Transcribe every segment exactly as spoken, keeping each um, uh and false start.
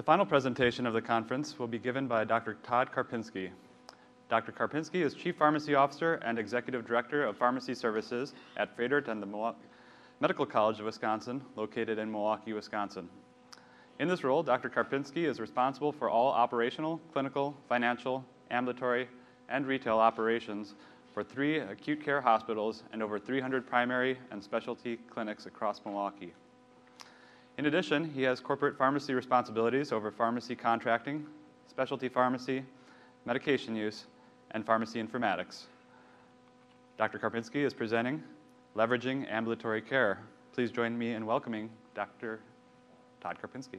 The final presentation of the conference will be given by Doctor Todd Karpinski. Doctor Karpinski is Chief Pharmacy Officer and Executive Director of Pharmacy Services at Froedtert and the Mil- Medical College of Wisconsin, located in Milwaukee, Wisconsin. In this role, Doctor Karpinski is responsible for all operational, clinical, financial, ambulatory, and retail operations for three acute care hospitals and over three hundred primary and specialty clinics across Milwaukee. In addition, he has corporate pharmacy responsibilities over pharmacy contracting, specialty pharmacy, medication use, and pharmacy informatics. Doctor Karpinski is presenting Leveraging Ambulatory Care. Please join me in welcoming Doctor Todd Karpinski.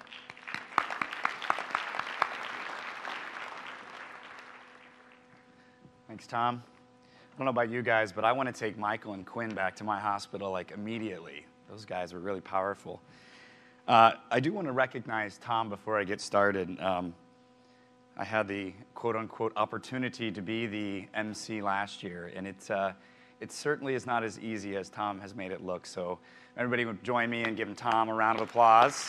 Thanks, Tom. I don't know about you guys, but I want to take Michael and Quinn back to my hospital like immediately. Those guys were really powerful. Uh, I do want to recognize Tom before I get started. Um, I had the quote-unquote opportunity to be the M C last year, and it, uh, it certainly is not as easy as Tom has made it look. So everybody would join me in giving Tom a round of applause.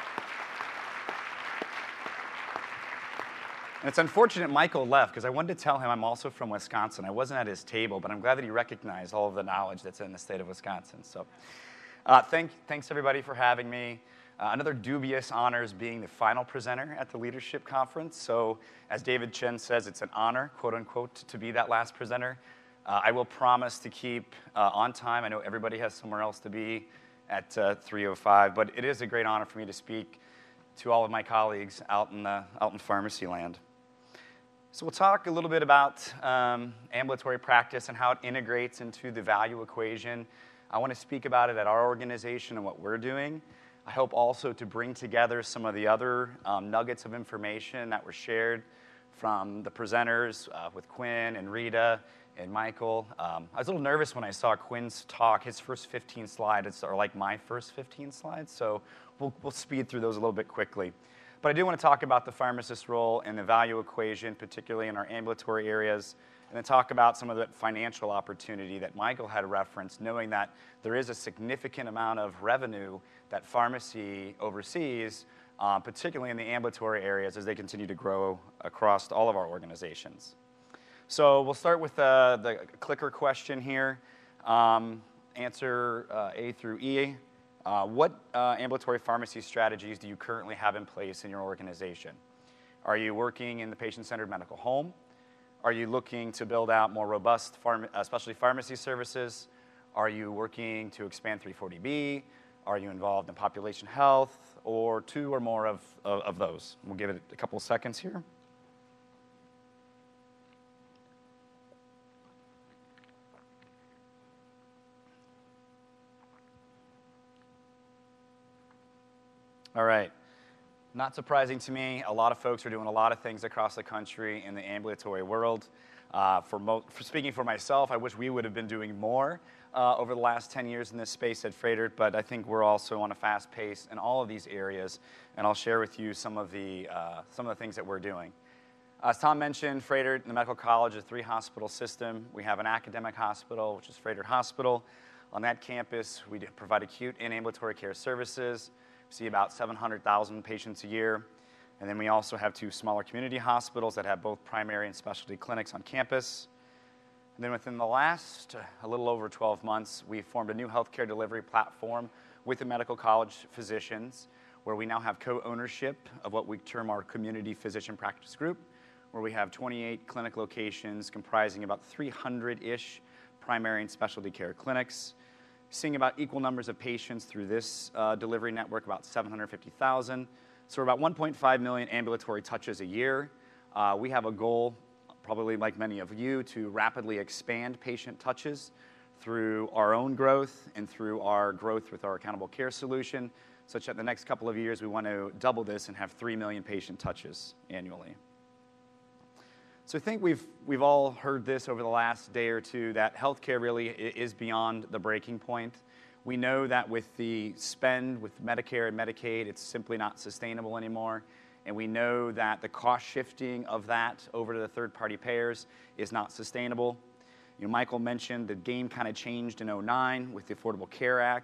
And it's unfortunate Michael left, because I wanted to tell him I'm also from Wisconsin. I wasn't at his table, but I'm glad that he recognized all of the knowledge that's in the state of Wisconsin. So uh, thank, thanks, everybody, for having me. Uh, another dubious honor is being the final presenter at the Leadership Conference. So as David Chen says, it's an honor, quote unquote, to be that last presenter. Uh, I will promise to keep uh, on time. I know everybody has somewhere else to be at uh, three oh five, but it is a great honor for me to speak to all of my colleagues out in, uh, out in pharmacy land. So we'll talk a little bit about um, ambulatory practice and how it integrates into the value equation. I want to speak about it at our organization and what we're doing. I hope also to bring together some of the other um, nuggets of information that were shared from the presenters uh, with Quinn and Rita and Michael. Um, I was a little nervous when I saw Quinn's talk. His first fifteen slides are like my first fifteen slides, so we'll, we'll speed through those a little bit quickly. But I do want to talk about the pharmacist role and the value equation, particularly in our ambulatory areas, and then talk about some of the financial opportunity that Michael had referenced, knowing that there is a significant amount of revenue that pharmacy oversees, uh, particularly in the ambulatory areas as they continue to grow across all of our organizations. So we'll start with uh, the clicker question here. Um, answer uh, A through E. Uh, what uh, ambulatory pharmacy strategies do you currently have in place in your organization? Are you working in the patient-centered medical home? Are you looking to build out more robust pharma, uh, specialty pharmacy services? Are you working to expand three forty B? Are you involved in population health, or two or more of, of, of those? We'll give it a couple of seconds here. All right. Not surprising to me, a lot of folks are doing a lot of things across the country in the ambulatory world. Uh, for, mo for speaking for myself, I wish we would have been doing more uh, over the last ten years in this space at Froedtert, but I think we're also on a fast pace in all of these areas, and I'll share with you some of the, uh, some of the things that we're doing. As Tom mentioned, Froedtert and the Medical College is a three-hospital system. We have an academic hospital, which is Froedtert Hospital. On that campus, we provide acute and ambulatory care services. We see about seven hundred thousand patients a year. And then we also have two smaller community hospitals that have both primary and specialty clinics on campus. And then within the last, uh, a little over twelve months, we formed a new healthcare delivery platform with the medical college physicians, where we now have co-ownership of what we term our community physician practice group, where we have twenty-eight clinic locations comprising about three hundred-ish primary and specialty care clinics, seeing about equal numbers of patients through this uh, delivery network, about seven hundred fifty thousand. So we're about one point five million ambulatory touches a year. Uh, we have a goal, probably like many of you, to rapidly expand patient touches through our own growth and through our growth with our accountable care solution, such that the next couple of years we want to double this and have three million patient touches annually. So I think we've, we've all heard this over the last day or two, that healthcare really is beyond the breaking point. We know that with the spend with Medicare and Medicaid, it's simply not sustainable anymore. And we know that the cost shifting of that over to the third-party payers is not sustainable. You know, Michael mentioned the game kind of changed in oh nine with the Affordable Care Act,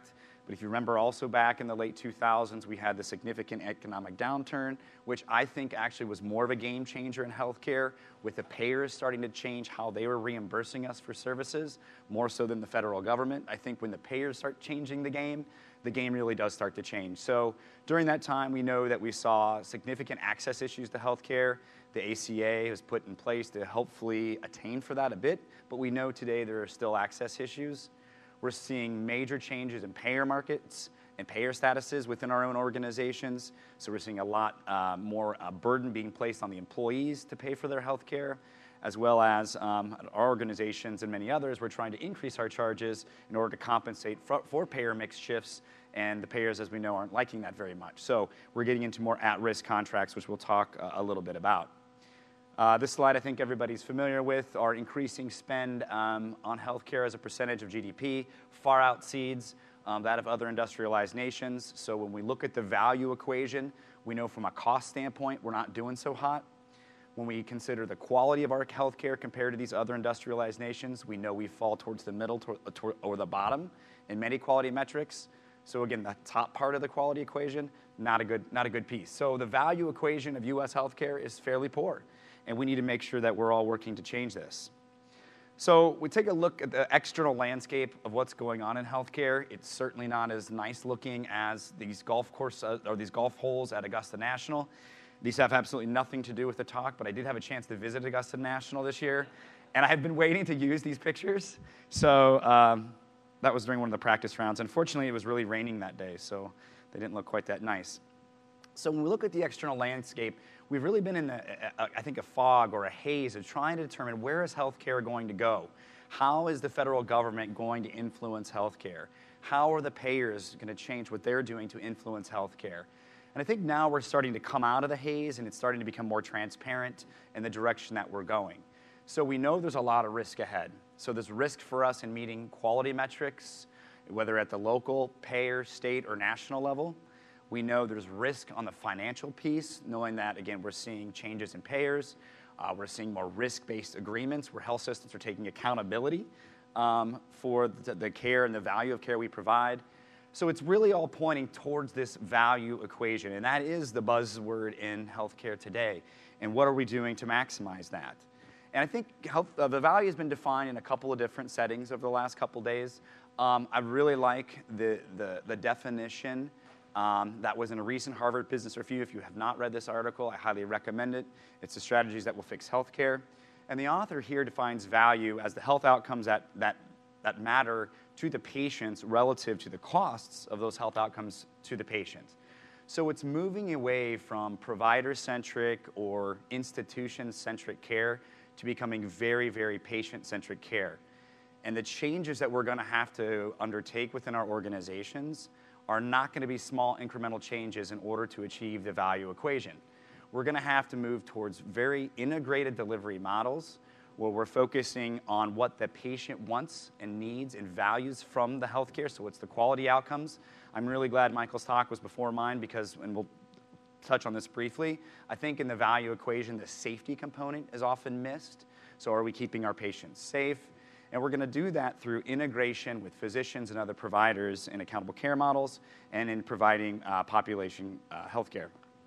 But if you remember also back in the late two thousands, we had the significant economic downturn, which I think actually was more of a game changer in healthcare, with the payers starting to change how they were reimbursing us for services, more so than the federal government. I think when the payers start changing the game, the game really does start to change. So during that time, we know that we saw significant access issues to healthcare. The A C A was put in place to hopefully attain for that a bit, but we know today there are still access issues. We're seeing major changes in payer markets and payer statuses within our own organizations. So we're seeing a lot uh, more uh, burden being placed on the employees to pay for their health care, as well as um, our organizations and many others. We're trying to increase our charges in order to compensate for, for payer mix shifts, and the payers, as we know, aren't liking that very much. So we're getting into more at-risk contracts, which we'll talk uh, a little bit about. Uh, this slide I think everybody's familiar with. Our increasing spend um, on healthcare as a percentage of G D P far exceeds um, that of other industrialized nations. So when we look at the value equation, we know from a cost standpoint we're not doing so hot. When we consider the quality of our healthcare compared to these other industrialized nations, we know we fall towards the middle to, to, or the bottom in many quality metrics. So again, the top part of the quality equation, not a good, not a good piece. So the value equation of U S healthcare is fairly poor, and we need to make sure that we're all working to change this. So we take a look at the external landscape of what's going on in healthcare. It's certainly not as nice looking as these golf course uh, or these golf holes at Augusta National. These have absolutely nothing to do with the talk, but I did have a chance to visit Augusta National this year, and I had been waiting to use these pictures. So um, that was during one of the practice rounds. Unfortunately, it was really raining that day, so they didn't look quite that nice. So when we look at the external landscape, we've really been in, a, a, I think, a fog or a haze of trying to determine where is healthcare going to go? How is the federal government going to influence healthcare? How are the payers going to change what they're doing to influence healthcare? And I think now we're starting to come out of the haze, and it's starting to become more transparent in the direction that we're going. So we know there's a lot of risk ahead. So there's risk for us in meeting quality metrics, whether at the local, payer, state, or national level. We know there's risk on the financial piece, knowing that, again, we're seeing changes in payers. Uh, we're seeing more risk-based agreements where health systems are taking accountability um, for the, the care and the value of care we provide. So it's really all pointing towards this value equation, and that is the buzzword in healthcare today. And what are we doing to maximize that? And I think health, uh, the value has been defined in a couple of different settings over the last couple days. Um, I really like the, the, the definition um, that was in a recent Harvard Business Review. If you have not read this article, I highly recommend it. It's the strategies that will fix healthcare. And the author here defines value as the health outcomes that, that, that matter to the patients relative to the costs of those health outcomes to the patient. So it's moving away from provider-centric or institution-centric care to becoming very, very patient-centric care. And the changes that we're going to have to undertake within our organizations are not going to be small incremental changes in order to achieve the value equation. We're going to have to move towards very integrated delivery models where we're focusing on what the patient wants and needs and values from the healthcare, so it's the quality outcomes. I'm really glad Michael's talk was before mine because, and we'll touch on this briefly, I think in the value equation, the safety component is often missed. So are we keeping our patients safe? And we're going to do that through integration with physicians and other providers in accountable care models and in providing uh, population uh, healthcare.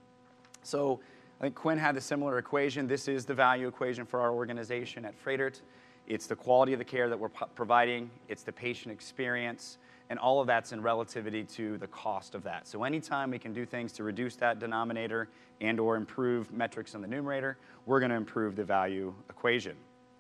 So I think Quinn had a similar equation. This is the value equation for our organization at Froedtert. It's the quality of the care that we're providing, it's the patient experience, and all of that's in relativity to the cost of that. So anytime we can do things to reduce that denominator and or improve metrics on the numerator, we're going to improve the value equation.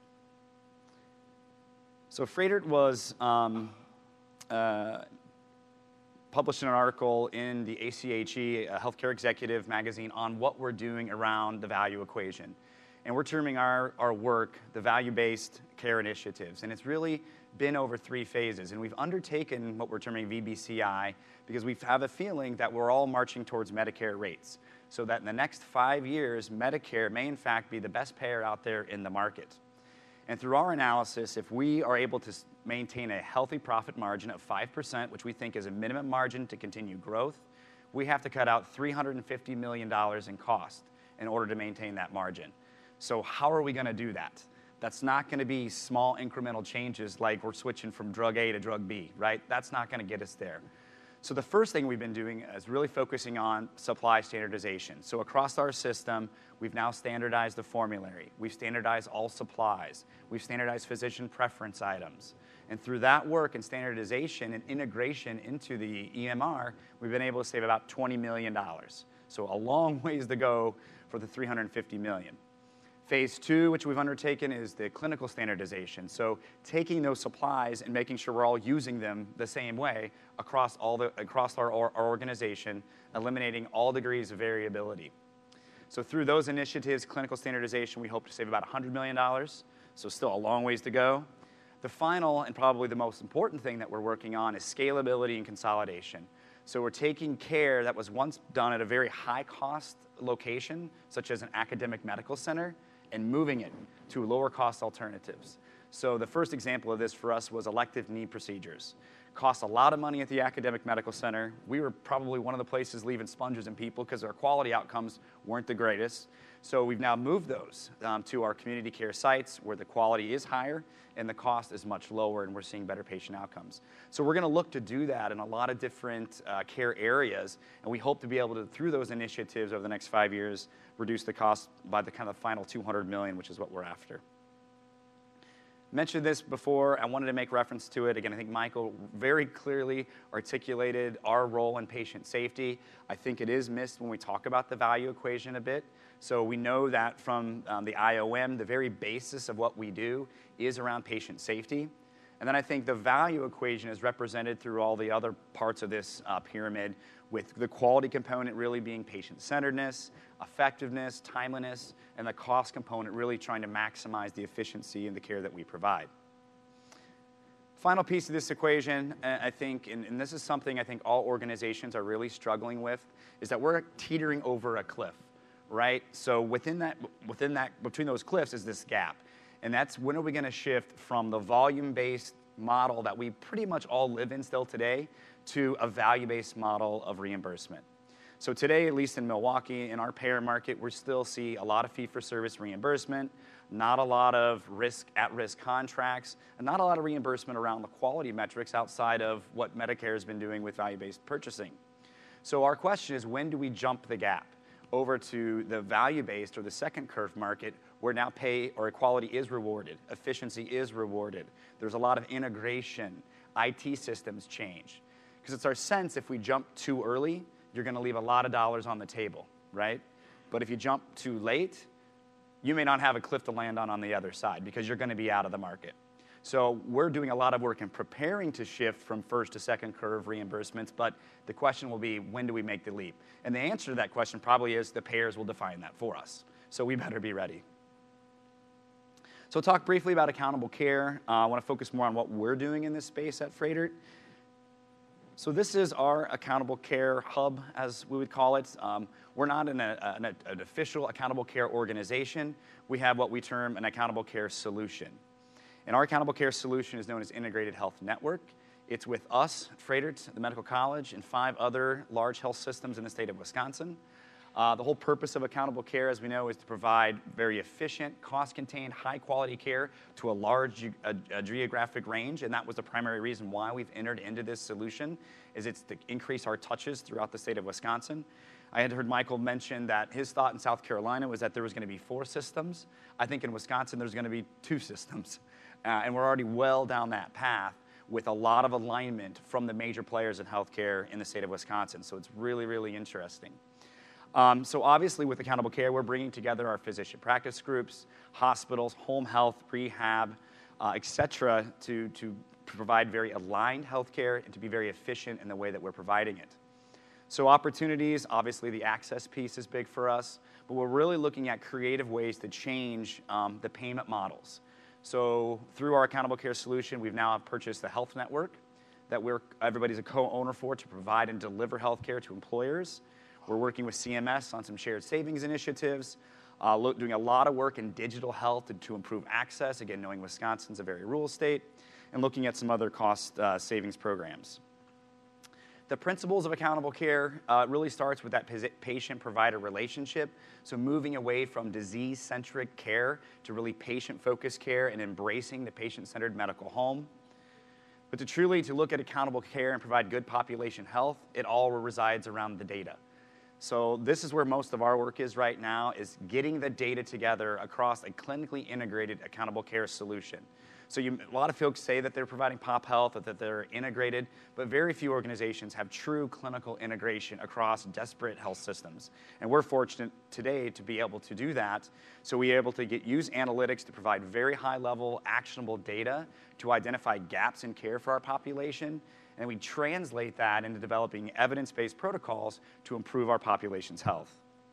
So Froedtert was um, uh, published an article in the A C H E, a Healthcare Executive magazine, on what we're doing around the value equation. And we're terming our, our work the value-based care initiatives. And it's really been over three phases. And we've undertaken what we're terming V B C I because we have a feeling that we're all marching towards Medicare rates. So that in the next five years, Medicare may in fact be the best payer out there in the market. And through our analysis, if we are able to maintain a healthy profit margin of five percent, which we think is a minimum margin to continue growth, we have to cut out three hundred fifty million dollars in cost in order to maintain that margin. So how are we going to do that? That's not going to be small incremental changes like we're switching from drug A to drug B, right? That's not going to get us there. So the first thing we've been doing is really focusing on supply standardization. So across our system, we've now standardized the formulary. We've standardized all supplies. We've standardized physician preference items. And through that work and standardization and integration into the E M R, we've been able to save about twenty million dollars. So a long ways to go for the three hundred fifty million dollars. Phase two, which we've undertaken, is the clinical standardization. So taking those supplies and making sure we're all using them the same way across, all the, across our, our organization, eliminating all degrees of variability. So through those initiatives, clinical standardization, we hope to save about one hundred million dollars, so still a long ways to go. The final and probably the most important thing that we're working on is scalability and consolidation. So we're taking care that was once done at a very high-cost location, such as an academic medical center, and moving it to lower-cost alternatives. So the first example of this for us was elective knee procedures. Cost a lot of money at the academic medical center. We were probably one of the places leaving sponges in people because our quality outcomes weren't the greatest. So we've now moved those um, to our community care sites where the quality is higher and the cost is much lower, and we're seeing better patient outcomes. So we're going to look to do that in a lot of different uh, care areas, and we hope to be able to, through those initiatives over the next five years, reduce the cost by the kind of final two hundred million dollars, which is what we're after. Mentioned this before. I wanted to make reference to it. Again, I think Michael very clearly articulated our role in patient safety. I think it is missed when we talk about the value equation a bit. So we know that from um, the I O M, the very basis of what we do is around patient safety. And then I think the value equation is represented through all the other parts of this uh, pyramid, with the quality component really being patient-centeredness, effectiveness, timeliness, and the cost component really trying to maximize the efficiency in the care that we provide. Final piece of this equation, I think, and, and this is something I think all organizations are really struggling with, is that we're teetering over a cliff, right? So within that, within that, between those cliffs is this gap. And that's when are we going to shift from the volume-based model that we pretty much all live in still today to a value-based model of reimbursement. So today, at least in Milwaukee, in our payer market, we still see a lot of fee-for-service reimbursement, not a lot of risk at-risk contracts, and not a lot of reimbursement around the quality metrics outside of what Medicare has been doing with value-based purchasing. So our question is, when do we jump the gap over to the value-based or the second curve market, where now pay or quality is rewarded, efficiency is rewarded. There's a lot of integration, I T systems change. Because it's our sense if we jump too early, you're going to leave a lot of dollars on the table, right? But if you jump too late, you may not have a cliff to land on on the other side because you're going to be out of the market. So we're doing a lot of work in preparing to shift from first to second curve reimbursements, but the question will be, when do we make the leap? And the answer to that question probably is the payers will define that for us. So we better be ready. So I'll talk briefly about accountable care. Uh, I want to focus more on what we're doing in this space at Froedtert. So this is our accountable care hub, as we would call it. Um, we're not an, a, an, an official accountable care organization. We have what we term an accountable care solution. And our accountable care solution is known as Integrated Health Network. It's with us, Froedtert, the Medical College, and five other large health systems in the state of Wisconsin. Uh, the whole purpose of accountable care, as we know, is to provide very efficient, cost-contained, high-quality care to a large a, a geographic range, and that was the primary reason why we've entered into this solution, is it's to increase our touches throughout the state of Wisconsin. I had heard Michael mention that his thought in South Carolina was that there was going to be four systems. I think in Wisconsin there's going to be two systems, uh, and we're already well down that path with a lot of alignment from the major players in healthcare in the state of Wisconsin, so it's really, really interesting. Um, so obviously with accountable care, we're bringing together our physician practice groups, hospitals, home health, rehab, uh, et cetera, to, to provide very aligned healthcare and to be very efficient in the way that we're providing it. So opportunities, obviously the access piece is big for us, but we're really looking at creative ways to change um, the payment models. So through our accountable care solution, we've now purchased the health network that we're, everybody's a co-owner for to provide and deliver healthcare to employers. We're working with C M S on some shared savings initiatives, uh, look, doing a lot of work in digital health to, to improve access, again, knowing Wisconsin's a very rural state, and looking at some other cost uh, savings programs. The principles of accountable care uh, really starts with that patient-provider relationship, so moving away from disease-centric care to really patient-focused care and embracing the patient-centered medical home. But to truly to look at accountable care and provide good population health, it all resides around the data. So this is where most of our work is right now, is getting the data together across a clinically integrated accountable care solution. So you, a lot of folks say that they're providing pop health or that they're integrated, but very few organizations have true clinical integration across disparate health systems. And we're fortunate today to be able to do that. So we're able to get, use analytics to provide very high-level, actionable data to identify gaps in care for our population, and we translate that into developing evidence-based protocols to improve our population's health.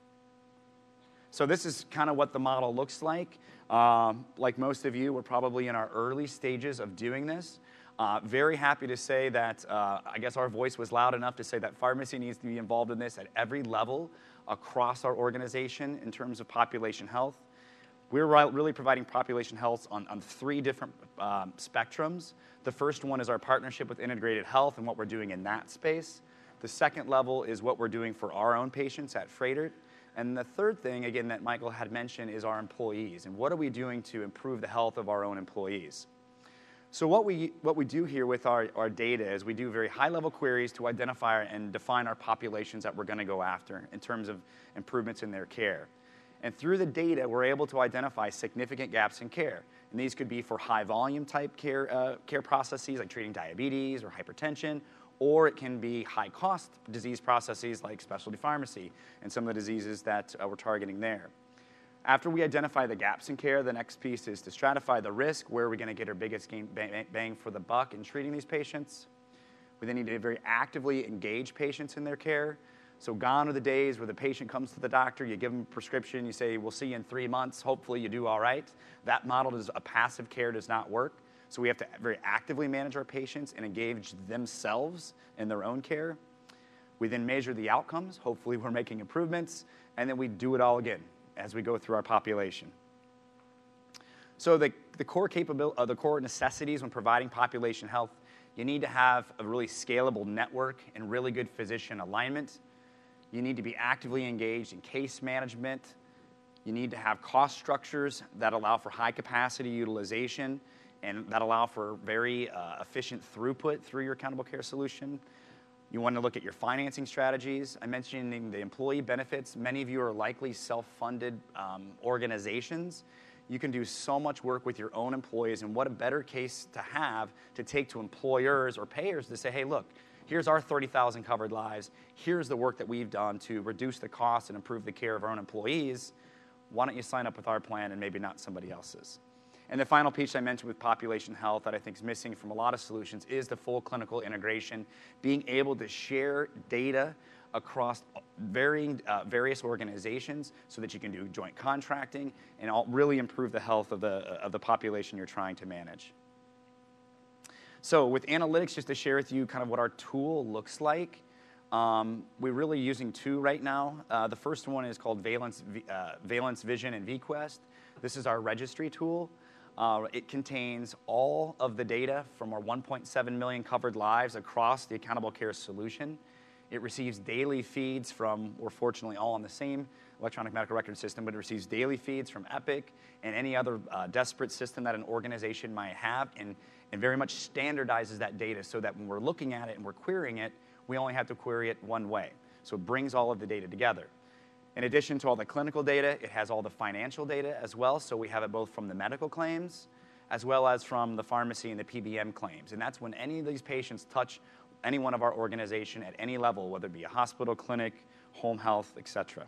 So this is kind of what the model looks like. Um, like most of you, we're probably in our early stages of doing this. Uh, very happy to say that uh, I guess our voice was loud enough to say that pharmacy needs to be involved in this at every level across our organization in terms of population health. We're really providing population health on, on three different um, spectrums. The first one is our partnership with Integrated Health and what we're doing in that space. The second level is what we're doing for our own patients at Froedtert. And the third thing, again, that Michael had mentioned is our employees. And what are we doing to improve the health of our own employees? So what we, what we do here with our, our data is we do very high-level queries to identify and define our populations that we're going to go after in terms of improvements in their care. And through the data, we're able to identify significant gaps in care. And these could be for high-volume type care, uh, care processes like treating diabetes or hypertension, or it can be high-cost disease processes like specialty pharmacy and some of the diseases that uh, we're targeting there. After we identify the gaps in care, the next piece is to stratify the risk. Where are we going to get our biggest gain, bang for the buck in treating these patients? We then need to very actively engage patients in their care. So gone are the days where the patient comes to the doctor, you give them a prescription, you say, we'll see you in three months, hopefully you do all right. That model is a passive care does not work. So we have to very actively manage our patients and engage themselves in their own care. We then measure the outcomes. Hopefully we're making improvements. And then we do it all again as we go through our population. So the, the, core capability, uh, the core necessities when providing population health, you need to have a really scalable network and really good physician alignment. You need to be actively engaged in case management. You need to have cost structures that allow for high capacity utilization and that allow for very uh, efficient throughput through your accountable care solution. You want to look at your financing strategies. I mentioned the employee benefits. Many of you are likely self-funded um, organizations. You can do so much work with your own employees, and what a better case to have to take to employers or payers to say, hey, look, here's our thirty thousand covered lives. Here's the work that we've done to reduce the cost and improve the care of our own employees. Why don't you sign up with our plan and maybe not somebody else's? And the final piece I mentioned with population health that I think is missing from a lot of solutions is the full clinical integration, being able to share data across varying, uh, various organizations so that you can do joint contracting and all, really improve the health of the, uh, of the population you're trying to manage. So with analytics, just to share with you kind of what our tool looks like, um, we're really using two right now. Uh, the first one is called Valence, uh, Valence Vision and VQuest. This is our registry tool. Uh, it contains all of the data from our one point seven million covered lives across the accountable care solution. It receives daily feeds from, we're fortunately all on the same electronic medical record system, but it receives daily feeds from Epic and any other uh, disparate system that an organization might have, and, and very much standardizes that data so that when we're looking at it and we're querying it, we only have to query it one way. So it brings all of the data together. In addition to all the clinical data, it has all the financial data as well, so we have it both from the medical claims as well as from the pharmacy and the P B M claims. And that's when any of these patients touch any one of our organization at any level, whether it be a hospital, clinic, home health, et cetera.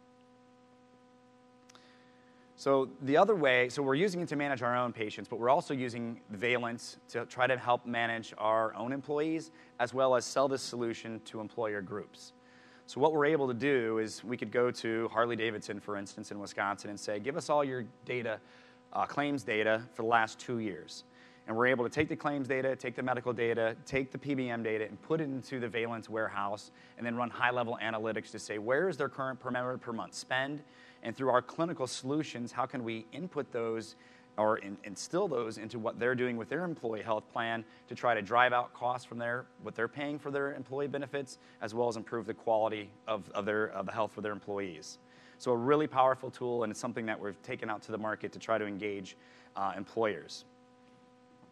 So the other way, so we're using it to manage our own patients, but we're also using Valence to try to help manage our own employees as well as sell this solution to employer groups. So what we're able to do is we could go to Harley-Davidson, for instance, in Wisconsin and say, give us all your data, uh, claims data for the last two years. And we're able to take the claims data, take the medical data, take the P B M data, and put it into the Valence warehouse, and then run high-level analytics to say, where is their current per member per month spend? And through our clinical solutions, how can we input those or in, instill those into what they're doing with their employee health plan to try to drive out costs from their, what they're paying for their employee benefits, as well as improve the quality of, of, their, of the health for their employees. So a really powerful tool, and it's something that we've taken out to the market to try to engage uh, employers.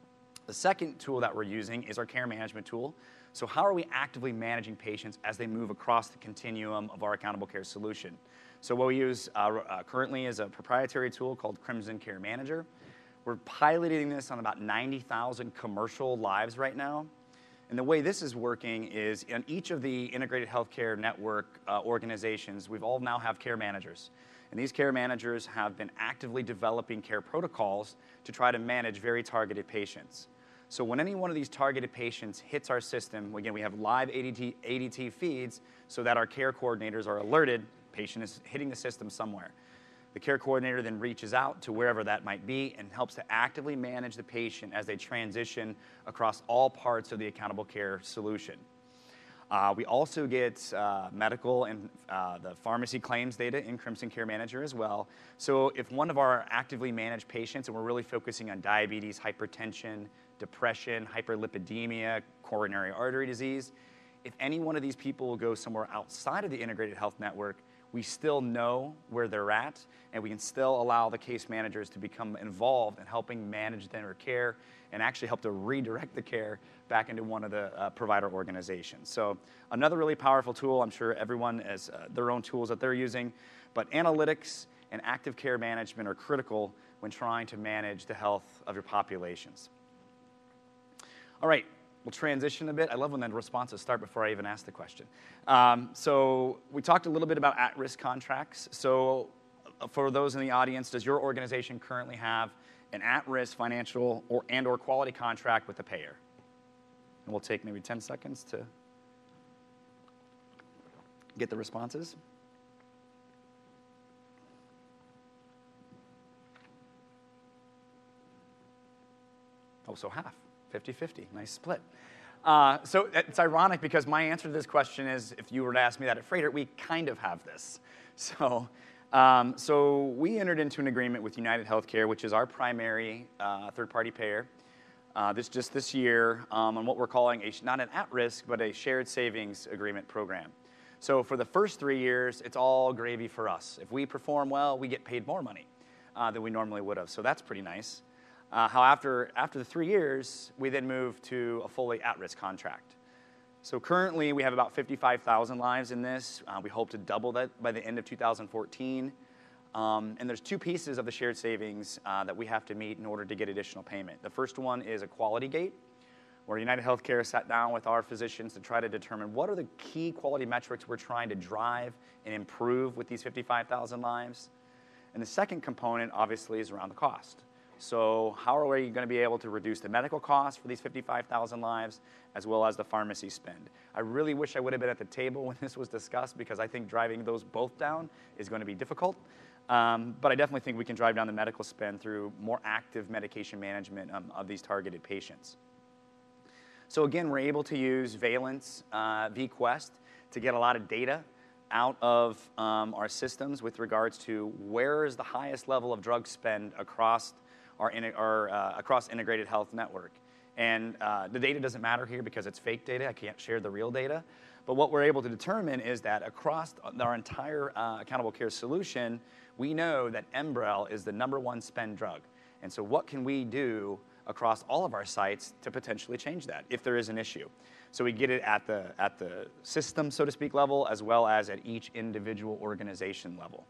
The second tool that we're using is our care management tool. So how are we actively managing patients as they move across the continuum of our accountable care solution? So what we use uh, uh, currently is a proprietary tool called Crimson Care Manager. We're piloting this on about ninety thousand commercial lives right now. And the way this is working is in each of the integrated healthcare network uh, organizations, we've all now have care managers. And these care managers have been actively developing care protocols to try to manage very targeted patients. So when any one of these targeted patients hits our system, again, we have live A D T, A D T feeds so that our care coordinators are alerted patient is hitting the system somewhere. The care coordinator then reaches out to wherever that might be and helps to actively manage the patient as they transition across all parts of the accountable care solution. Uh, we also get uh, medical and uh, the pharmacy claims data in Crimson Care Manager as well. So if one of our actively managed patients, and we're really focusing on diabetes, hypertension, depression, hyperlipidemia, coronary artery disease, if any one of these people will go somewhere outside of the integrated health network, we still know where they're at, and we can still allow the case managers to become involved in helping manage their care and actually help to redirect the care back into one of the uh, provider organizations. So another really powerful tool. I'm sure everyone has uh, their own tools that they're using, but analytics and active care management are critical when trying to manage the health of your populations. All right. We'll transition a bit. I love when the responses start before I even ask the question. Um, so we talked a little bit about at-risk contracts. So for those in the audience, does your organization currently have an at-risk financial or and or quality contract with the payer? And we'll take maybe ten seconds to get the responses. Oh, so half. fifty fifty, nice split. Uh, so it's ironic because my answer to this question is, if you were to ask me that at Froedtert, we kind of have this. So, um, so we entered into an agreement with United Healthcare, which is our primary uh, third-party payer, uh, this just this year um, on what we're calling a, not an at-risk, but a shared savings agreement program. So for the first three years, it's all gravy for us. If we perform well, we get paid more money uh, than we normally would have. So that's pretty nice. Uh, how after, after the three years, we then move to a fully at-risk contract. So currently, we have about fifty-five thousand lives in this. Uh, we hope to double that by the end of two thousand fourteen. Um, and there's two pieces of the shared savings uh, that we have to meet in order to get additional payment. The first one is a quality gate, where United Healthcare sat down with our physicians to try to determine what are the key quality metrics we're trying to drive and improve with these fifty-five thousand lives. And the second component, obviously, is around the cost. So how are we going to be able to reduce the medical costs for these fifty-five thousand lives, as well as the pharmacy spend? I really wish I would have been at the table when this was discussed, because I think driving those both down is going to be difficult. Um, but I definitely think we can drive down the medical spend through more active medication management um, of these targeted patients. So again, we're able to use Valence uh, vQuest to get a lot of data out of um, our systems with regards to where is the highest level of drug spend across our, in, our uh, across integrated health network. And uh, the data doesn't matter here because it's fake data. I can't share the real data. But what we're able to determine is that across our entire uh, accountable care solution, we know that Enbrel is the number one spend drug. And so what can we do across all of our sites to potentially change that if there is an issue? So we get it at the, at the system, so to speak, level, as well as at each individual organization level.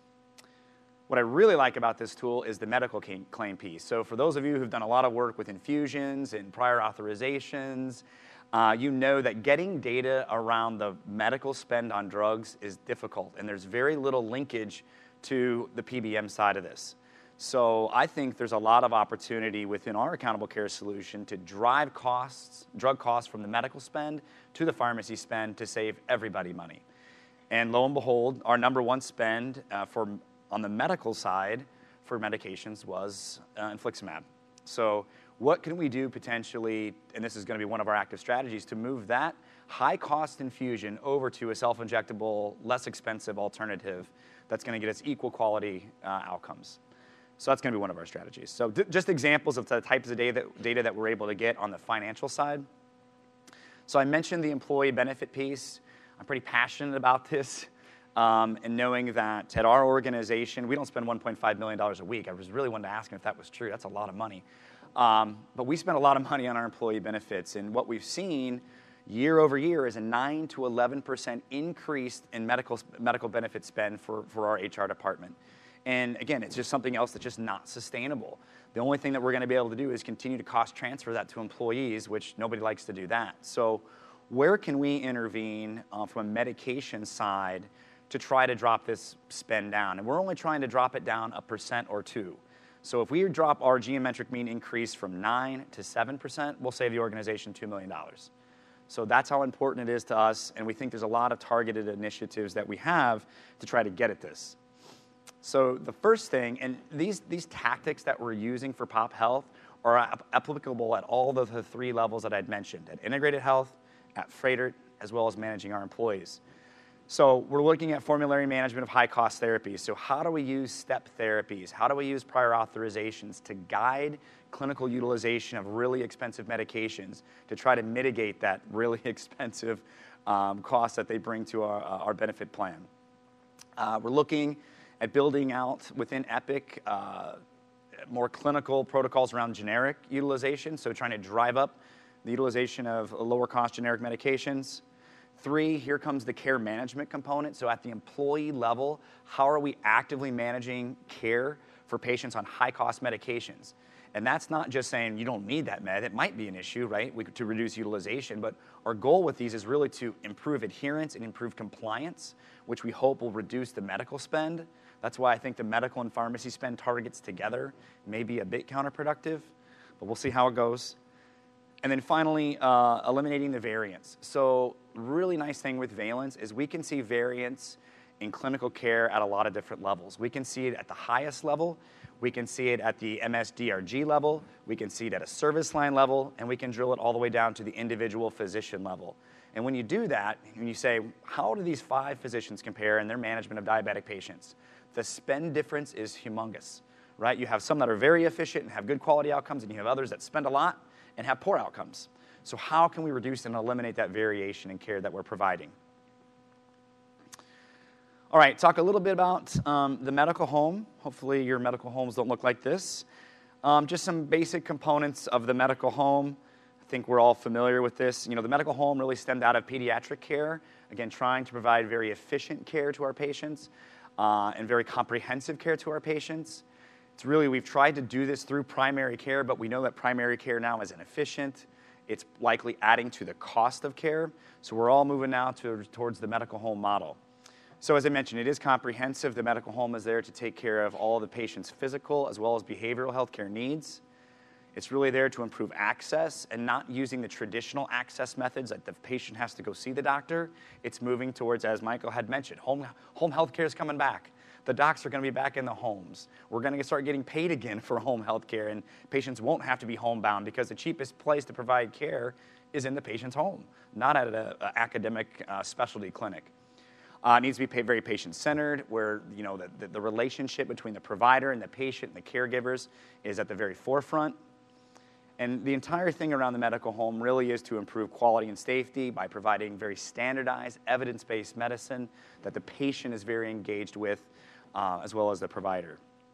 What I really like about this tool is the medical claim piece. So for those of you who've done a lot of work with infusions and prior authorizations, uh, you know that getting data around the medical spend on drugs is difficult, and there's very little linkage to the P B M side of this. So I think there's a lot of opportunity within our accountable care solution to drive costs, drug costs from the medical spend to the pharmacy spend to save everybody money. And lo and behold, our number one spend uh, for on the medical side for medications was uh, infliximab. So what can we do potentially, and this is going to be one of our active strategies, to move that high-cost infusion over to a self-injectable, less expensive alternative that's going to get us equal quality uh, outcomes. So that's going to be one of our strategies. So just examples of the types of data that, data that we're able to get on the financial side. So I mentioned the employee benefit piece. I'm pretty passionate about this. Um, and knowing that at our organization, we don't spend one point five million dollars a week. I was really wanted to ask him if that was true. That's a lot of money. Um, but we spend a lot of money on our employee benefits, and what we've seen year over year is a nine to eleven percent increase in medical, medical benefit spend for, for our H R department. And again, it's just something else that's just not sustainable. The only thing that we're going to be able to do is continue to cost transfer that to employees, which nobody likes to do that. So where can we intervene uh, from a medication side to try to drop this spend down? And we're only trying to drop it down a percent or two. So if we drop our geometric mean increase from nine to seven percent, we'll save the organization two million dollars. So that's how important it is to us, and we think there's a lot of targeted initiatives that we have to try to get at this. So the first thing, and these, these tactics that we're using for Pop Health are ap- applicable at all of the three levels that I'd mentioned, at Integrated Health, at Froedtert, as well as managing our employees. So we're looking at formulary management of high-cost therapies. So how do we use step therapies? How do we use prior authorizations to guide clinical utilization of really expensive medications to try to mitigate that really expensive um, cost that they bring to our, uh, our benefit plan? Uh, we're looking at building out within Epic uh, more clinical protocols around generic utilization, so trying to drive up the utilization of lower-cost generic medications. Three, here comes the care management component. So at the employee level, how are we actively managing care for patients on high-cost medications? And that's not just saying you don't need that med. It might be an issue, right, we, to reduce utilization. But our goal with these is really to improve adherence and improve compliance, which we hope will reduce the medical spend. That's why I think the medical and pharmacy spend targets together may be a bit counterproductive, but we'll see how it goes. And then finally, uh, eliminating the variance. So really nice thing with Valence is we can see variance in clinical care at a lot of different levels. We can see it at the highest level. We can see it at the M S D R G level. We can see it at a service line level. And we can drill it all the way down to the individual physician level. And when you do that, when you say, how do these five physicians compare in their management of diabetic patients? The spend difference is humongous, right? You have some that are very efficient and have good quality outcomes, and you have others that spend a lot and have poor outcomes. So how can we reduce and eliminate that variation in care that we're providing? All right, talk a little bit about um, the medical home. Hopefully your medical homes don't look like this. Um, just some basic components of the medical home. I think we're all familiar with this. You know, the medical home really stemmed out of pediatric care, again, trying to provide very efficient care to our patients uh, and very comprehensive care to our patients. It's really, we've tried to do this through primary care, but we know that primary care now is inefficient. It's likely adding to the cost of care. So we're all moving now to, towards the medical home model. So as I mentioned, it is comprehensive. The medical home is there to take care of all the patient's physical as well as behavioral health care needs. It's really there to improve access and not using the traditional access methods that the patient has to go see the doctor. It's moving towards, as Michael had mentioned, home, home health care is coming back. The docs are going to be back in the homes. We're going to start getting paid again for home health care, and patients won't have to be homebound because the cheapest place to provide care is in the patient's home, not at an academic uh, specialty clinic. Uh, it needs to be very patient-centered, where you know the, the, the relationship between the provider and the patient and the caregivers is at the very forefront. And the entire thing around the medical home really is to improve quality and safety by providing very standardized, evidence-based medicine that the patient is very engaged with, uh, as well as the provider.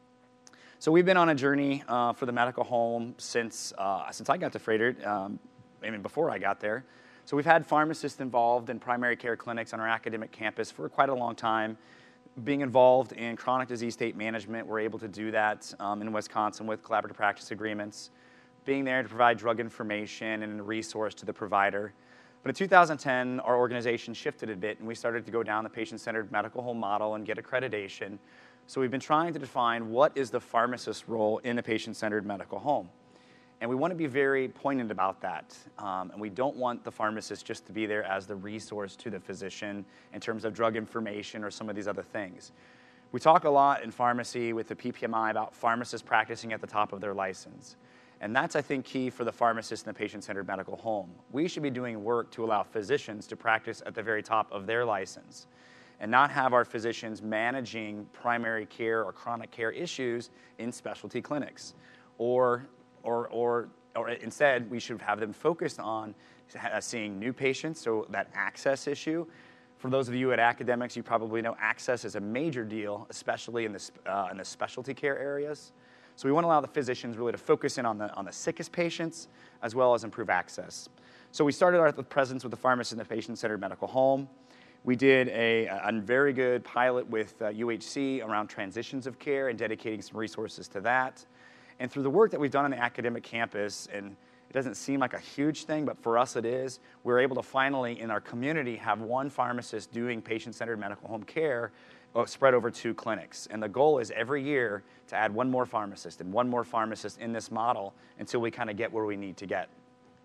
So we've been on a journey uh, for the medical home since, uh, since I got to Froedtert, um, even before I got there. So we've had pharmacists involved in primary care clinics on our academic campus for quite a long time. Being involved in chronic disease state management, we're able to do that um, in Wisconsin with collaborative practice agreements. Being there to provide drug information and a resource to the provider. But in two thousand ten, our organization shifted a bit, and we started to go down the patient-centered medical home model and get accreditation. So we've been trying to define what is the pharmacist's role in a patient-centered medical home. And we want to be very poignant about that. Um, and we don't want the pharmacist just to be there as the resource to the physician in terms of drug information or some of these other things. We talk a lot in pharmacy with the P P M I about pharmacists practicing at the top of their license. And that's, I think, key for the pharmacist in the patient-centered medical home. We should be doing work to allow physicians to practice at the very top of their license and not have our physicians managing primary care or chronic care issues in specialty clinics. Or, or, or, or instead, we should have them focused on seeing new patients, so that access issue. For those of you at academics, you probably know access is a major deal, especially in the, uh, in the specialty care areas. So we want to allow the physicians really to focus in on the, on the sickest patients as well as improve access. So we started our presence with the pharmacist in the patient-centered medical home. We did a, a very good pilot with uh, U H C around transitions of care and dedicating some resources to that. And through the work that we've done on the academic campus, and it doesn't seem like a huge thing, but for us it is, we're able to finally, in our community, have one pharmacist doing patient-centered medical home care uh, spread over two clinics. And the goal is every year to add one more pharmacist and one more pharmacist in this model until we kind of get where we need to get.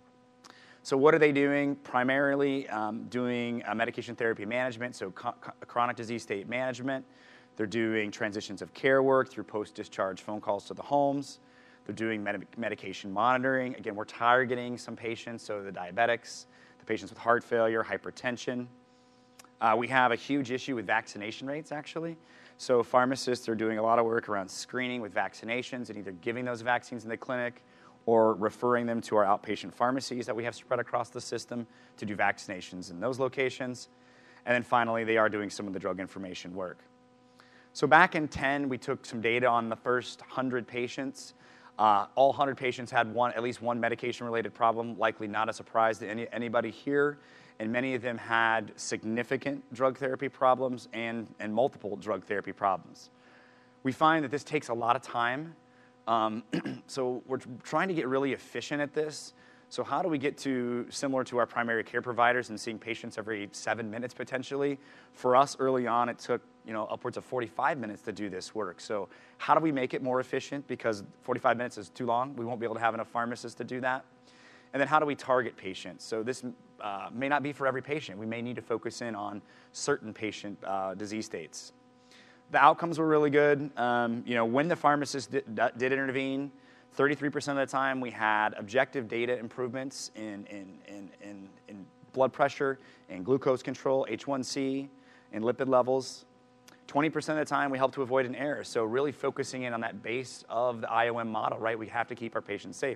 So what are they doing? Primarily um, doing uh, medication therapy management, so chronic disease state management. They're doing transitions of care work through post-discharge phone calls to the homes. They're doing med medication monitoring. Again, we're targeting some patients, so the diabetics, the patients with heart failure, hypertension. Uh, we have a huge issue with vaccination rates, actually. So pharmacists are doing a lot of work around screening with vaccinations and either giving those vaccines in the clinic or referring them to our outpatient pharmacies that we have spread across the system to do vaccinations in those locations. And then finally, they are doing some of the drug information work. So back in ten, we took some data on the first one hundred patients. Uh, all one hundred patients had one, at least one medication-related problem, likely not a surprise to any, anybody here. And many of them had significant drug therapy problems and, and multiple drug therapy problems. We find that this takes a lot of time. Um, so we're trying to get really efficient at this. So how do we get to similar to our primary care providers and seeing patients every seven minutes potentially? For us early on, it took you know upwards of forty-five minutes to do this work. So how do we make it more efficient? Because forty-five minutes is too long. We won't be able to have enough pharmacists to do that. And then how do we target patients? So this uh, may not be for every patient. We may need to focus in on certain patient uh, disease states. The outcomes were really good. Um, you know, when the pharmacist did, did intervene, thirty-three percent of the time we had objective data improvements in, in, in, in, in blood pressure, in glucose control, H one C, and lipid levels. twenty percent of the time we helped to avoid an error. So really focusing in on that base of the I O M model, right? We have to keep our patients safe.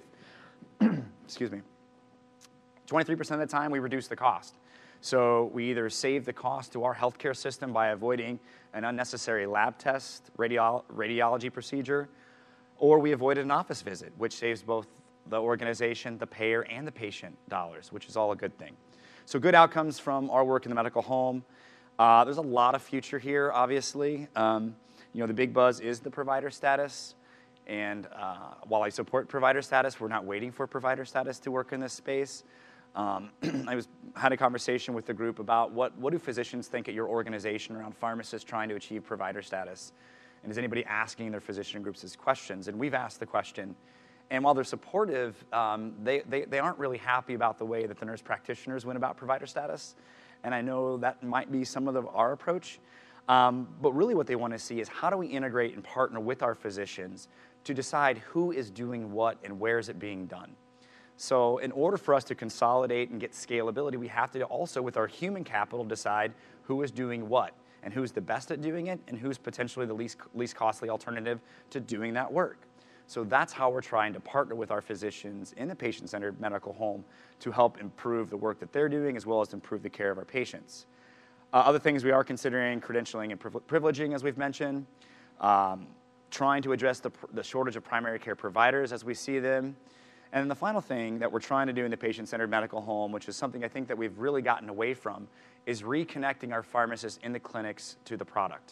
Excuse me. twenty-three percent of the time we reduce the cost. So we either save the cost to our healthcare system by avoiding an unnecessary lab test, radio radiology procedure, or we avoided an office visit, which saves both the organization, the payer, and the patient dollars, which is all a good thing. So good outcomes from our work in the medical home. Uh, there's a lot of future here, obviously. Um, you know, the big buzz is the provider status. And uh, while I support provider status, we're not waiting for provider status to work in this space. Um, I was had a conversation with the group about what, what do physicians think at your organization around pharmacists trying to achieve provider status? And is anybody asking their physician groups these questions? And we've asked the question. And while they're supportive, um, they, they, they aren't really happy about the way that the nurse practitioners went about provider status. And I know that might be some of the, our approach. Um, but really what they want to see is how do we integrate and partner with our physicians to decide who is doing what and where is it being done. So in order for us to consolidate and get scalability, we have to also, with our human capital, decide who is doing what and who's the best at doing it and who's potentially the least, least costly alternative to doing that work. So that's how we're trying to partner with our physicians in the patient-centered medical home to help improve the work that they're doing as well as improve the care of our patients. Uh, other things we are considering, credentialing and privileging, as we've mentioned, um, trying to address the, the shortage of primary care providers as we see them. And then the final thing that we're trying to do in the patient-centered medical home, which is something I think that we've really gotten away from, is reconnecting our pharmacists in the clinics to the product.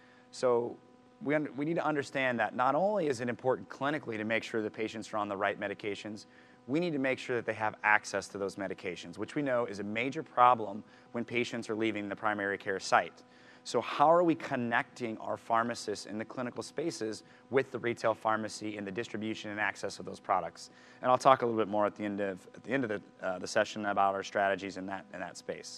So we, we need to understand that not only is it important clinically to make sure the patients are on the right medications, we need to make sure that they have access to those medications, which we know is a major problem when patients are leaving the primary care site. So how are we connecting our pharmacists in the clinical spaces with the retail pharmacy and the distribution and access of those products? And I'll talk a little bit more at the end of, at the, end of the, uh, the session about our strategies in that, in that space.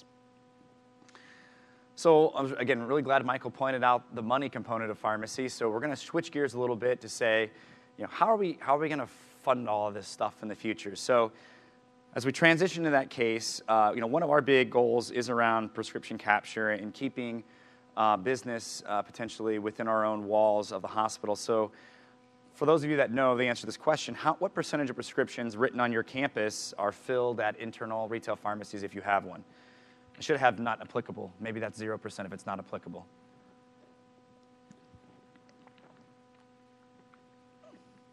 So I was, again, really glad Michael pointed out the money component of pharmacy. So we're going to switch gears a little bit to say, you know, how are we, how are we going to fund all of this stuff in the future? So as we transition to that case, uh, you know, one of our big goals is around prescription capture and keeping Uh, business uh, potentially within our own walls of the hospital. So for those of you that know the answer to this question, how, what percentage of prescriptions written on your campus are filled at internal retail pharmacies if you have one? I should have not applicable. Maybe that's zero percent if it's not applicable.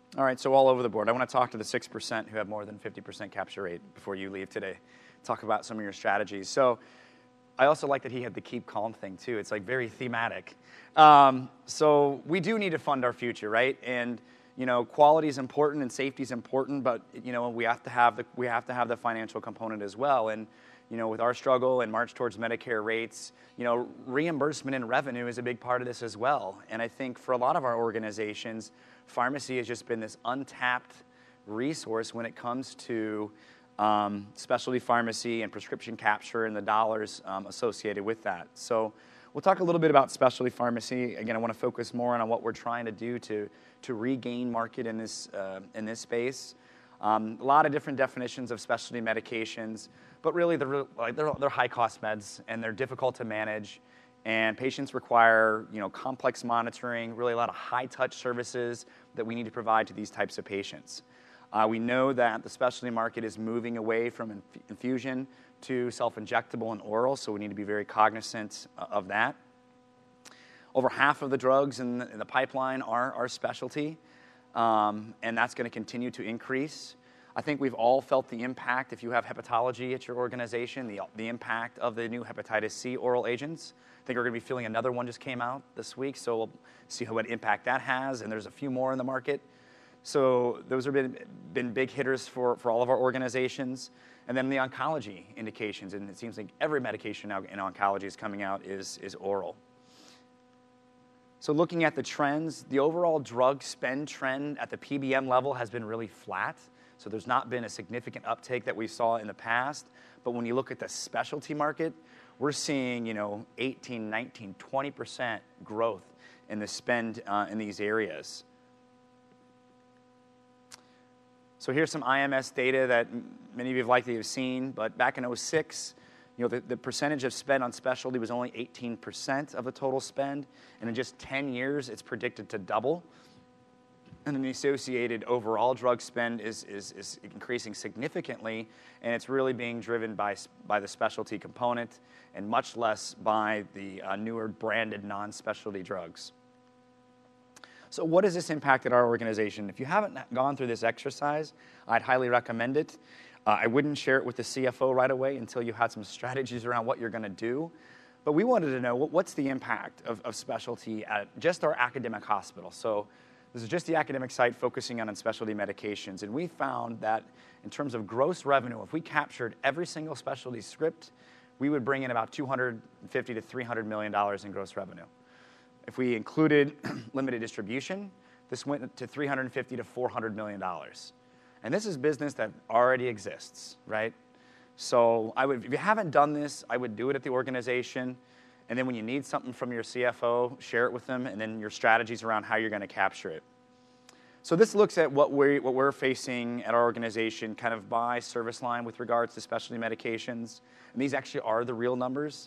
All right, so all over the board. I want to talk to the six percent who have more than fifty percent capture rate before you leave today. Talk about some of your strategies. So I also like that he had the keep calm thing too. It's like very thematic. Um, so we do need to fund our future, right? And you know, quality is important and safety is important, but you know, we have to have the we have to have the financial component as well. And you know, with our struggle and march towards Medicare rates, you know, reimbursement and revenue is a big part of this as well. And I think for a lot of our organizations, pharmacy has just been this untapped resource when it comes to um, specialty pharmacy and prescription capture and the dollars um, associated with that. So we'll talk a little bit about specialty pharmacy. Again, I want to focus more on what we're trying to do to, to regain market in this, uh, in this space. Um, a lot of different definitions of specialty medications, but really they're, like, they're, they're high-cost meds, and they're difficult to manage, and patients require you know, complex monitoring, really a lot of high-touch services that we need to provide to these types of patients. Uh, we know that the specialty market is moving away from inf- infusion to self-injectable and oral, so we need to be very cognizant uh, of that. Over half of the drugs in the, in the pipeline are, are specialty, um, and that's going to continue to increase. I think we've all felt the impact, if you have hepatology at your organization, the, the impact of the new hepatitis C oral agents. I think we're going to be feeling another one just came out this week, so we'll see what impact that has, and there's a few more in the market. So those have been, been big hitters for, for all of our organizations. And then the oncology indications, and it seems like every medication now in oncology is coming out is, is oral. So looking at the trends, the overall drug spend trend at the P B M level has been really flat. So there's not been a significant uptake that we saw in the past. But when you look at the specialty market, we're seeing, you know, eighteen, nineteen, twenty percent growth in the spend uh, in these areas. So here's some I M S data that many of you have likely have seen, but back in oh six, you know, the, the percentage of spend on specialty was only eighteen percent of the total spend, and in just ten years, it's predicted to double. And then the associated overall drug spend is, is, is increasing significantly, and it's really being driven by, by the specialty component and much less by the uh, newer branded non-specialty drugs. So what has this impacted our organization? If you haven't gone through this exercise, I'd highly recommend it. Uh, I wouldn't share it with the C F O right away until you had some strategies around what you're going to do. But we wanted to know what, what's the impact of, of specialty at just our academic hospital. So this is just the academic site focusing on specialty medications. And we found that in terms of gross revenue, if we captured every single specialty script, we would bring in about two hundred fifty to three hundred million dollars in gross revenue. If we included limited distribution, this went to three hundred fifty to four hundred million dollars. And this is business that already exists, right? So I would, if you haven't done this, I would do it at the organization. And then when you need something from your C F O, share it with them, and then your strategies around how you're going to capture it. So this looks at what we're, what we're facing at our organization kind of by service line with regards to specialty medications. And these actually are the real numbers.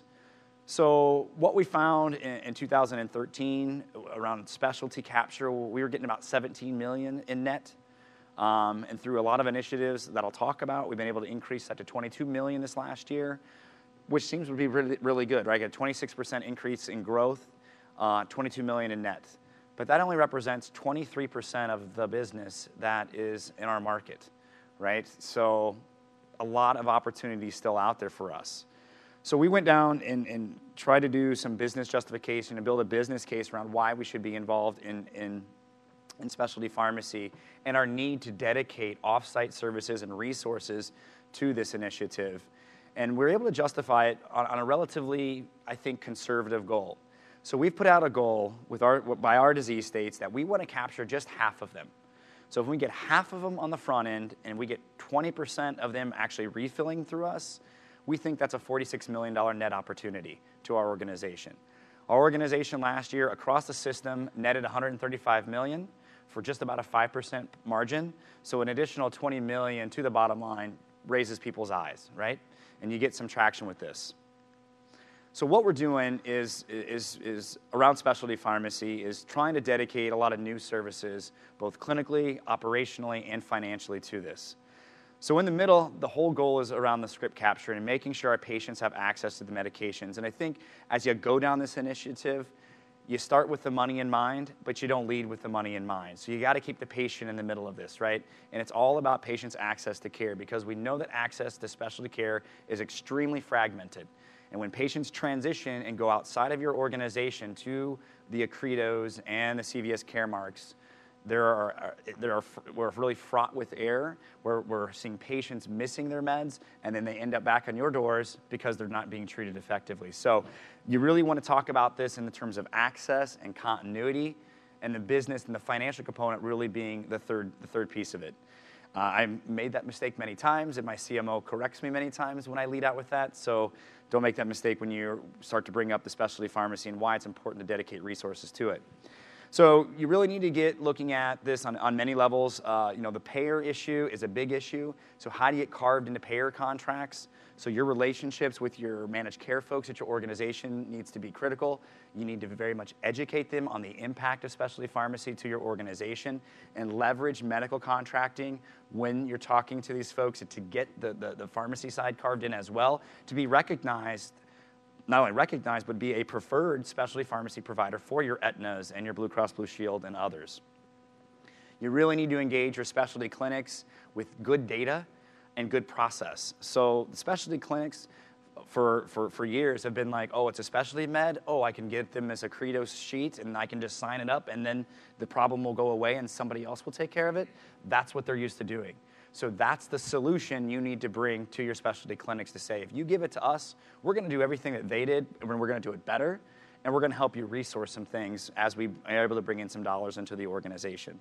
So what we found in, in two thousand thirteen around specialty capture, we were getting about seventeen million dollars in net. Um, and through a lot of initiatives that I'll talk about, we've been able to increase that to twenty-two million dollars this last year, which seems to be really, really good, right? Got a twenty-six percent increase in growth, uh, twenty-two million dollars in net. But that only represents twenty-three percent of the business that is in our market, right? So a lot of opportunity still out there for us. So we went down and, and tried to do some business justification and build a business case around why we should be involved in, in, in specialty pharmacy and our need to dedicate off-site services and resources to this initiative. And we're able to justify it on, on a relatively, I think, conservative goal. So we've put out a goal with our, by our disease states that we want to capture just half of them. So if we get half of them on the front end and we get twenty percent of them actually refilling through us, we think that's a forty-six million dollars net opportunity to our organization. Our organization last year across the system netted one hundred thirty-five million dollars for just about a five percent margin. So an additional twenty million dollars to the bottom line raises people's eyes, right? And you get some traction with this. So what we're doing is, is, is around specialty pharmacy is trying to dedicate a lot of new services, both clinically, operationally, and financially to this. So in the middle, the whole goal is around the script capture and making sure our patients have access to the medications. And I think as you go down this initiative, you start with the money in mind, but you don't lead with the money in mind. So you got to keep the patient in the middle of this, right? And it's all about patients' access to care, because we know that access to specialty care is extremely fragmented. And when patients transition and go outside of your organization to the Accredos and the C V S Caremarks, there are, there are, we're really fraught with error. We're, we're seeing patients missing their meds, and then they end up back on your doors because they're not being treated effectively. So you really want to talk about this in the terms of access and continuity, and the business and the financial component really being the third, the third piece of it. Uh, I've made that mistake many times, and my C M O corrects me many times when I lead out with that. So don't make that mistake when you start to bring up the specialty pharmacy and why it's important to dedicate resources to it. So you really need to get looking at this on, on many levels. Uh, you know, the payer issue is a big issue. So how do you get carved into payer contracts? So your relationships with your managed care folks at your organization needs to be critical. You need to very much educate them on the impact of specialty pharmacy to your organization, and leverage medical contracting when you're talking to these folks to get the, the, the pharmacy side carved in as well, to be recognized, not only recognized, but be a preferred specialty pharmacy provider for your Aetnas and your Blue Cross Blue Shield and others. You really need to engage your specialty clinics with good data and good process. So the specialty clinics for, for, for years have been like, oh, it's a specialty med, oh, I can get them as a Credo sheet and I can just sign it up and then the problem will go away and somebody else will take care of it. That's what they're used to doing. So that's the solution you need to bring to your specialty clinics, to say, if you give it to us, we're going to do everything that they did, and we're going to do it better, and we're going to help you resource some things as we are able to bring in some dollars into the organization.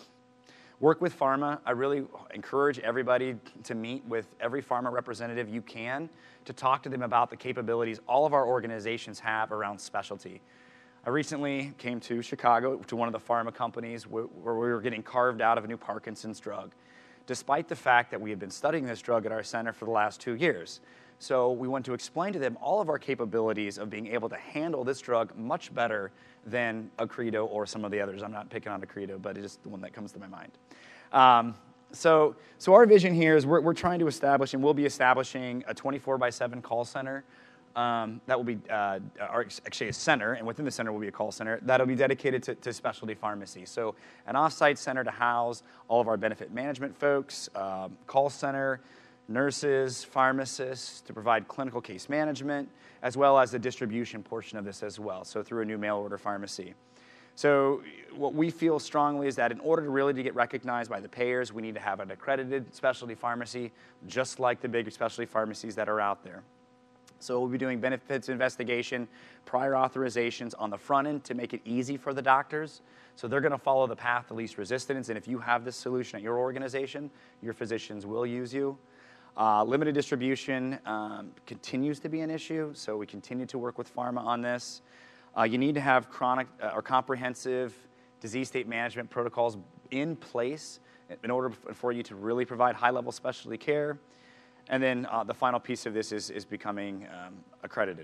Work with pharma. I really encourage everybody to meet with every pharma representative you can to talk to them about the capabilities all of our organizations have around specialty. I recently came to Chicago to one of the pharma companies where we were getting carved out of a new Parkinson's drug, despite the fact that we had been studying this drug at our center for the last two years. So we want to explain to them all of our capabilities of being able to handle this drug much better than Accredo or some of the others. I'm not picking on Accredo, but it is the one that comes to my mind. Um, so, so our vision here is we're, we're trying to establish, and we'll be establishing, a twenty-four by seven call center. Um, that will be uh, our, actually a center, and within the center will be a call center that'll be dedicated to, to specialty pharmacy. So an off-site center to house all of our benefit management folks, um, call center, nurses, pharmacists, to provide clinical case management, as well as the distribution portion of this as well, so through a new mail order pharmacy. So what we feel strongly is that in order to really to get recognized by the payers, we need to have an accredited specialty pharmacy, just like the big specialty pharmacies that are out there. So we'll be doing benefits investigation, prior authorizations on the front end to make it easy for the doctors. So they're going to follow the path of least resistance, and if you have this solution at your organization, your physicians will use you. Uh, limited distribution um, continues to be an issue, so we continue to work with pharma on this. Uh, you need to have chronic uh, or comprehensive disease state management protocols in place in order for you to really provide high-level specialty care. And then uh, the final piece of this is, is becoming um, accredited.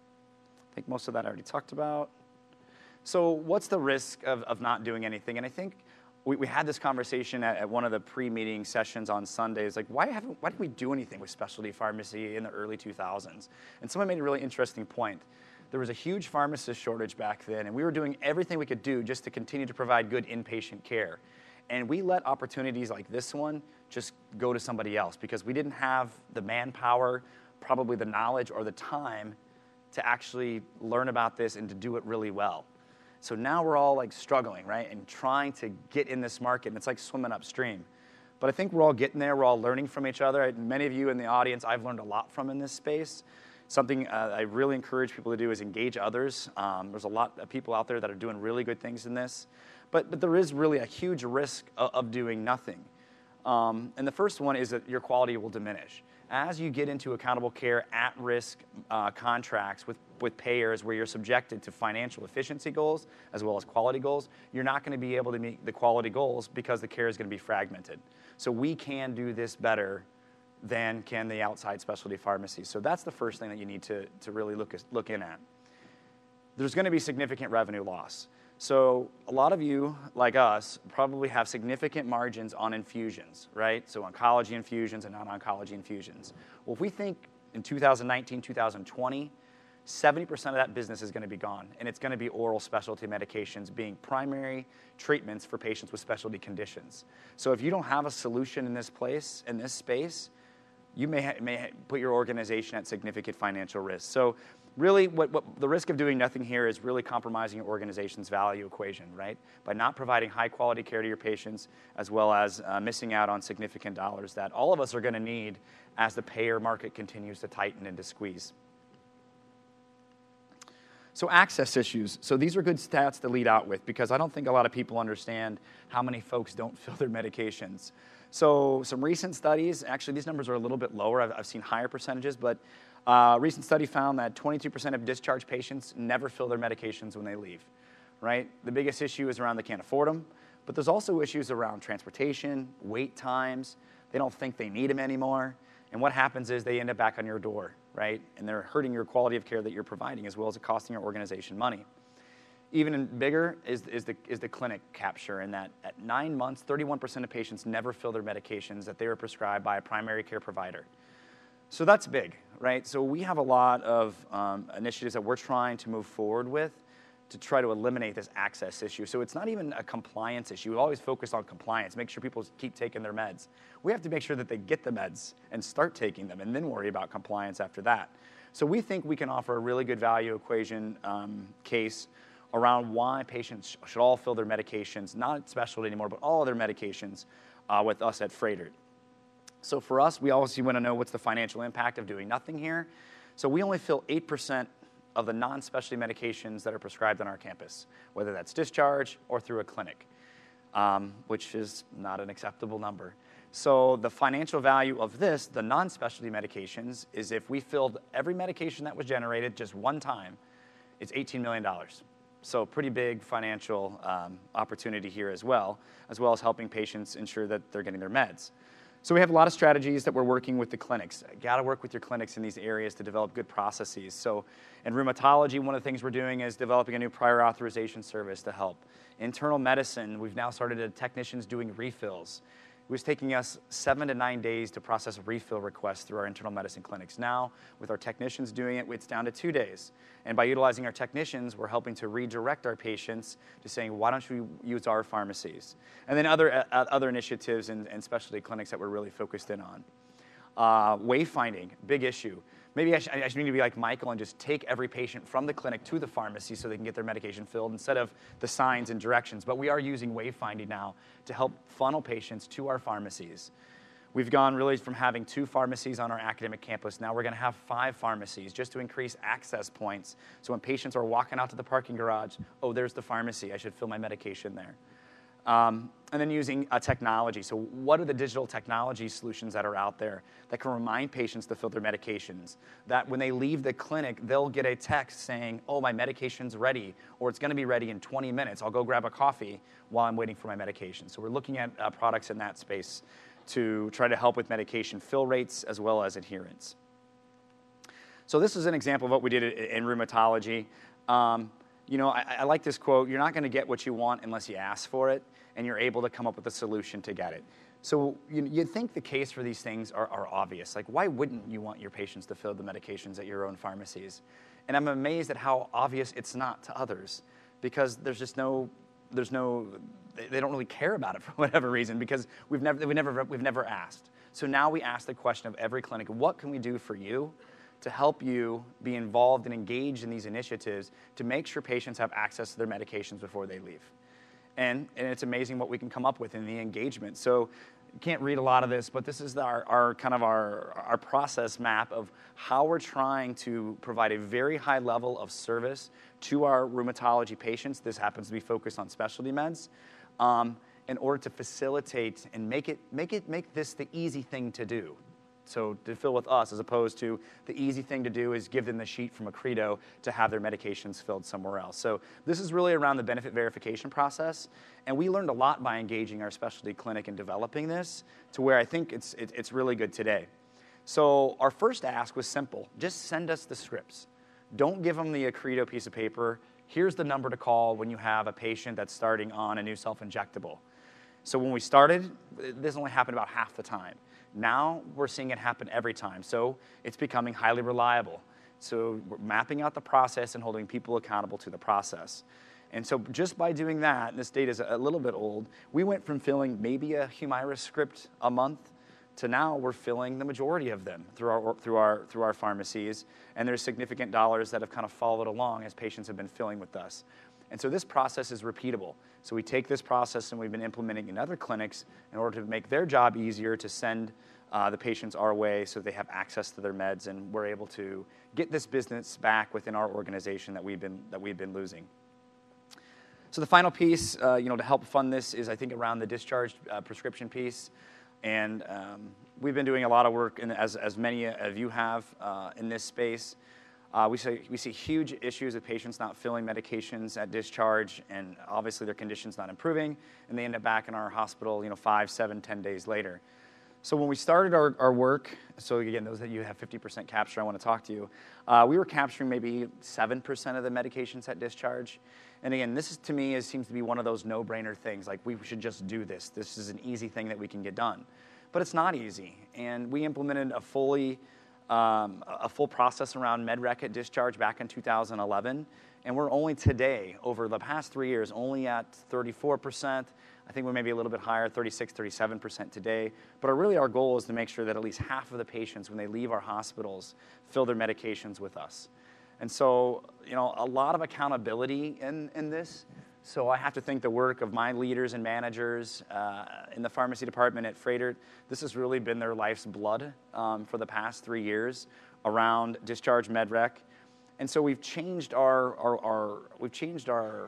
I think most of that I already talked about. So what's the risk of, of not doing anything? And I think we, we had this conversation at, at one of the pre-meeting sessions on Sundays, like why, haven't, why did we do anything with specialty pharmacy in the early two thousands? And someone made a really interesting point. There was a huge pharmacist shortage back then, and we were doing everything we could do just to continue to provide good inpatient care. And we let opportunities like this one just go to somebody else because we didn't have the manpower, probably the knowledge or the time to actually learn about this and to do it really well. So now we're all like struggling, right, and trying to get in this market, and it's like swimming upstream. But I think we're all getting there. We're all learning from each other. Many of you in the audience I've learned a lot from in this space. Something uh, I really encourage people to do is engage others. Um, there's a lot of people out there that are doing really good things in this. But, but there is really a huge risk of, of doing nothing. Um, and the first one is that your quality will diminish. As you get into accountable care at-risk uh, contracts with, with payers where you're subjected to financial efficiency goals as well as quality goals, you're not going to be able to meet the quality goals because the care is going to be fragmented. So we can do this better than can the outside specialty pharmacies. So that's the first thing that you need to, to really look, look in at. There's going to be significant revenue loss. So a lot of you, like us, probably have significant margins on infusions, right? So oncology infusions and non-oncology infusions. Well, if we think in two thousand nineteen, two thousand twenty, seventy percent of that business is going to be gone, and it's going to be oral specialty medications being primary treatments for patients with specialty conditions. So if you don't have a solution in this place, in this space, you may, ha- may ha- put your organization at significant financial risk. So really, what, what the risk of doing nothing here is really compromising your organization's value equation, right? By not providing high-quality care to your patients, as well as uh, missing out on significant dollars that all of us are going to need as the payer market continues to tighten and to squeeze. So access issues. So these are good stats to lead out with, because I don't think a lot of people understand how many folks don't fill their medications. So some recent studies, actually these numbers are a little bit lower. I've, I've seen higher percentages, but a recent study found that twenty-two percent of discharged patients never fill their medications when they leave, right? The biggest issue is around they can't afford them, but there's also issues around transportation, wait times. They don't think they need them anymore. And what happens is they end up back on your door, right? And they're hurting your quality of care that you're providing, as well as it costing your organization money. Even bigger is, is, the, is the clinic capture, in that at nine months, thirty-one percent of patients never fill their medications that they were prescribed by a primary care provider. So that's big, right? So we have a lot of um, initiatives that we're trying to move forward with to try to eliminate this access issue. So it's not even a compliance issue. We always focus on compliance, make sure people keep taking their meds. We have to make sure that they get the meds and start taking them, and then worry about compliance after that. So we think we can offer a really good value equation um, case around why patients should all fill their medications, not specialty anymore, but all of their medications uh, with us at Froedtert. So for us, we obviously want to know what's the financial impact of doing nothing here. So we only fill eight percent of the non-specialty medications that are prescribed on our campus, whether that's discharge or through a clinic, um, which is not an acceptable number. So the financial value of this, the non-specialty medications, is if we filled every medication that was generated just one time, it's eighteen million dollars. So pretty big financial um, opportunity here as well, as well as helping patients ensure that they're getting their meds. So we have a lot of strategies that we're working with the clinics. You got to work with your clinics in these areas to develop good processes. So in rheumatology, one of the things we're doing is developing a new prior authorization service to help. Internal medicine, we've now started technicians doing refills. It was taking us seven to nine days to process a refill request through our internal medicine clinics. Now, with our technicians doing it, it's down to two days. And by utilizing our technicians, we're helping to redirect our patients to saying, why don't you use our pharmacies? And then other, uh, other initiatives and, and specialty clinics that we're really focused in on. Uh, wayfinding, big issue. Maybe I, sh- I should need to be like Michael and just take every patient from the clinic to the pharmacy so they can get their medication filled instead of the signs and directions. But we are using wayfinding now to help funnel patients to our pharmacies. We've gone really from having two pharmacies on our academic campus. Now we're going to have five pharmacies just to increase access points. So when patients are walking out to the parking garage, oh, there's the pharmacy. I should fill my medication there. Um, and then using uh, technology. So what are the digital technology solutions that are out there that can remind patients to fill their medications? That when they leave the clinic, they'll get a text saying, oh, my medication's ready, or it's going to be ready in twenty minutes. I'll go grab a coffee while I'm waiting for my medication. So we're looking at uh, products in that space to try to help with medication fill rates as well as adherence. So this is an example of what we did in rheumatology. Um, You know, I, I like this quote, you're not going to get what you want unless you ask for it, and you're able to come up with a solution to get it. So you, you'd think the case for these things are, are obvious. Like, why wouldn't you want your patients to fill the medications at your own pharmacies? And I'm amazed at how obvious it's not to others, because there's just no, there's no, they don't really care about it for whatever reason, because we've never, we've never, we've never asked. So now we ask the question of every clinic, what can we do for you to help you be involved and engaged in these initiatives to make sure patients have access to their medications before they leave. And, and it's amazing what we can come up with in the engagement. So you can't read a lot of this, but this is our, our kind of our, our process map of how we're trying to provide a very high level of service to our rheumatology patients. This happens to be focused on specialty meds, um, in order to facilitate and make it, make it, make this the easy thing to do. So to fill with us, as opposed to the easy thing to do is give them the sheet from Accredo to have their medications filled somewhere else. So this is really around the benefit verification process. And we learned a lot by engaging our specialty clinic and developing this to where I think it's, it, it's really good today. So our first ask was simple. Just send us the scripts. Don't give them the Accredo piece of paper. Here's the number to call when you have a patient that's starting on a new self-injectable. So when we started, this only happened about half the time. Now we're seeing it happen every time. So it's becoming highly reliable. So we're mapping out the process and holding people accountable to the process. And so just by doing that, and this data is a little bit old, we went from filling maybe a Humira script a month to now we're filling the majority of them through our, through our, through our pharmacies. And there's significant dollars that have kind of followed along as patients have been filling with us. And so this process is repeatable. So we take this process and we've been implementing in other clinics in order to make their job easier to send uh, the patients our way so they have access to their meds, and we're able to get this business back within our organization that we've been, that we've been losing. So the final piece, uh, you know, to help fund this is, I think, around the discharge uh, prescription piece. And um, we've been doing a lot of work, in, as, as many of you have, uh, in this space. Uh, we, see, we see huge issues with patients not filling medications at discharge, and obviously their condition's not improving, and they end up back in our hospital, you know, five, seven, ten days later. So when we started our, our work, so again, those that you have fifty percent capture, I want to talk to you, uh, we were capturing maybe seven percent of the medications at discharge. And again, this is, to me, is, seems to be one of those no-brainer things, like we should just do this. This is an easy thing that we can get done. But it's not easy, and we implemented a fully Um, a full process around MedRec at discharge back in two thousand eleven, and we're only today, over the past three years, only at thirty-four percent. I think we're maybe a little bit higher, thirty-six, thirty-seven percent today. But our, really our goal is to make sure that at least half of the patients, when they leave our hospitals, fill their medications with us. And so, you know, a lot of accountability in, in this. So I have to thank the work of my leaders and managers uh, in the pharmacy department at Froedtert. This has really been their life's blood um, for the past three years around discharge MedRec. And so we've changed our, our, our we've changed our,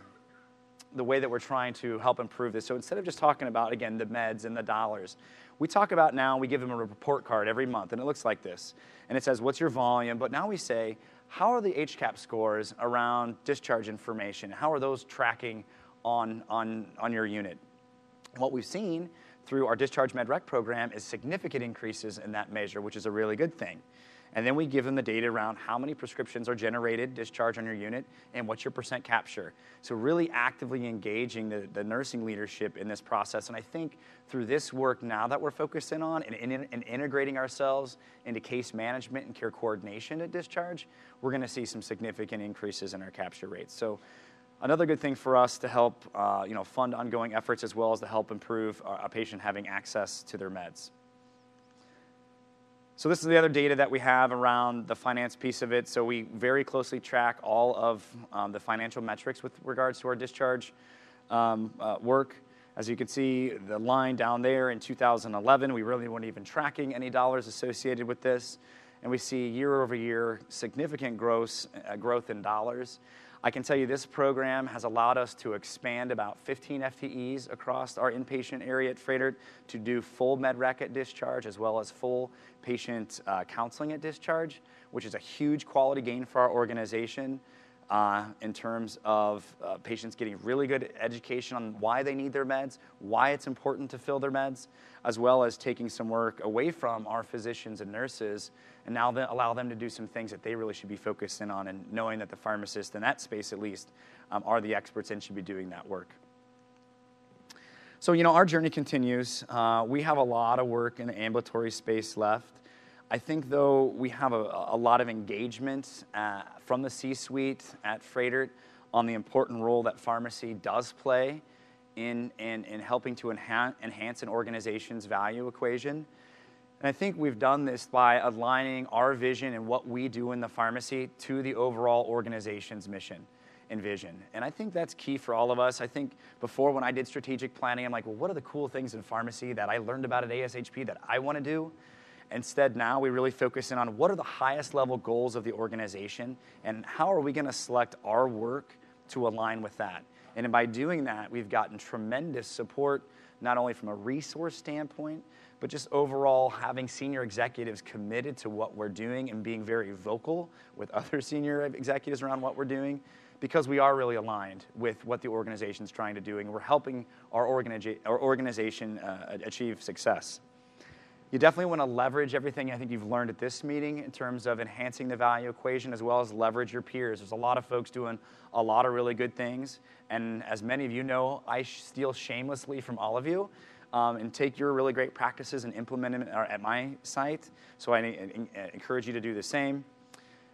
the way that we're trying to help improve this. So instead of just talking about, again, the meds and the dollars, we talk about now, we give them a report card every month, and it looks like this. And it says, what's your volume? But now we say, how are the H CAP scores around discharge information? How are those tracking on, on, on your unit? What we've seen through our Discharge MedRec program is significant increases in that measure, which is a really good thing. And then we give them the data around how many prescriptions are generated, discharge on your unit, and what's your percent capture. So really actively engaging the, the nursing leadership in this process. And I think through this work now that we're focusing on and, and, and integrating ourselves into case management and care coordination at discharge, we're going to see some significant increases in our capture rates. So another good thing for us to help uh, you know, fund ongoing efforts, as well as to help improve a patient having access to their meds. So this is the other data that we have around the finance piece of it. So we very closely track all of um, the financial metrics with regards to our discharge um, uh, work. As you can see, the line down there in two thousand eleven, we really weren't even tracking any dollars associated with this. And we see year over year significant gross, uh, growth in dollars. I can tell you this program has allowed us to expand about fifteen F T Es across our inpatient area at Froedtert to do full MedRec at discharge, as well as full patient uh, counseling at discharge, which is a huge quality gain for our organization uh, in terms of uh, patients getting really good education on why they need their meds, why it's important to fill their meds, as well as taking some work away from our physicians and nurses, and now then allow them to do some things that they really should be focusing on, and knowing that the pharmacists in that space at least um, are the experts and should be doing that work. So, you know, our journey continues. Uh, we have a lot of work in the ambulatory space left. I think, though, we have a, a lot of engagement uh, from the C-suite at Froedtert on the important role that pharmacy does play in, in, in helping to enhance, enhance an organization's value equation. And I think we've done this by aligning our vision and what we do in the pharmacy to the overall organization's mission and vision. And I think that's key for all of us. I think before, when I did strategic planning, I'm like, well, what are the cool things in pharmacy that I learned about at A S H P that I want to do? Instead, now we really focus in on what are the highest level goals of the organization, and how are we going to select our work to align with that. And by doing that, we've gotten tremendous support, not only from a resource standpoint, but just overall having senior executives committed to what we're doing and being very vocal with other senior executives around what we're doing, because we are really aligned with what the organization's trying to do, and we're helping our, organiza- our organization uh, achieve success. You definitely want to leverage everything I think you've learned at this meeting in terms of enhancing the value equation, as well as leverage your peers. There's a lot of folks doing a lot of really good things, and as many of you know, I steal shamelessly from all of you. Um, and take your really great practices and implement them at my site. So I encourage you to do the same.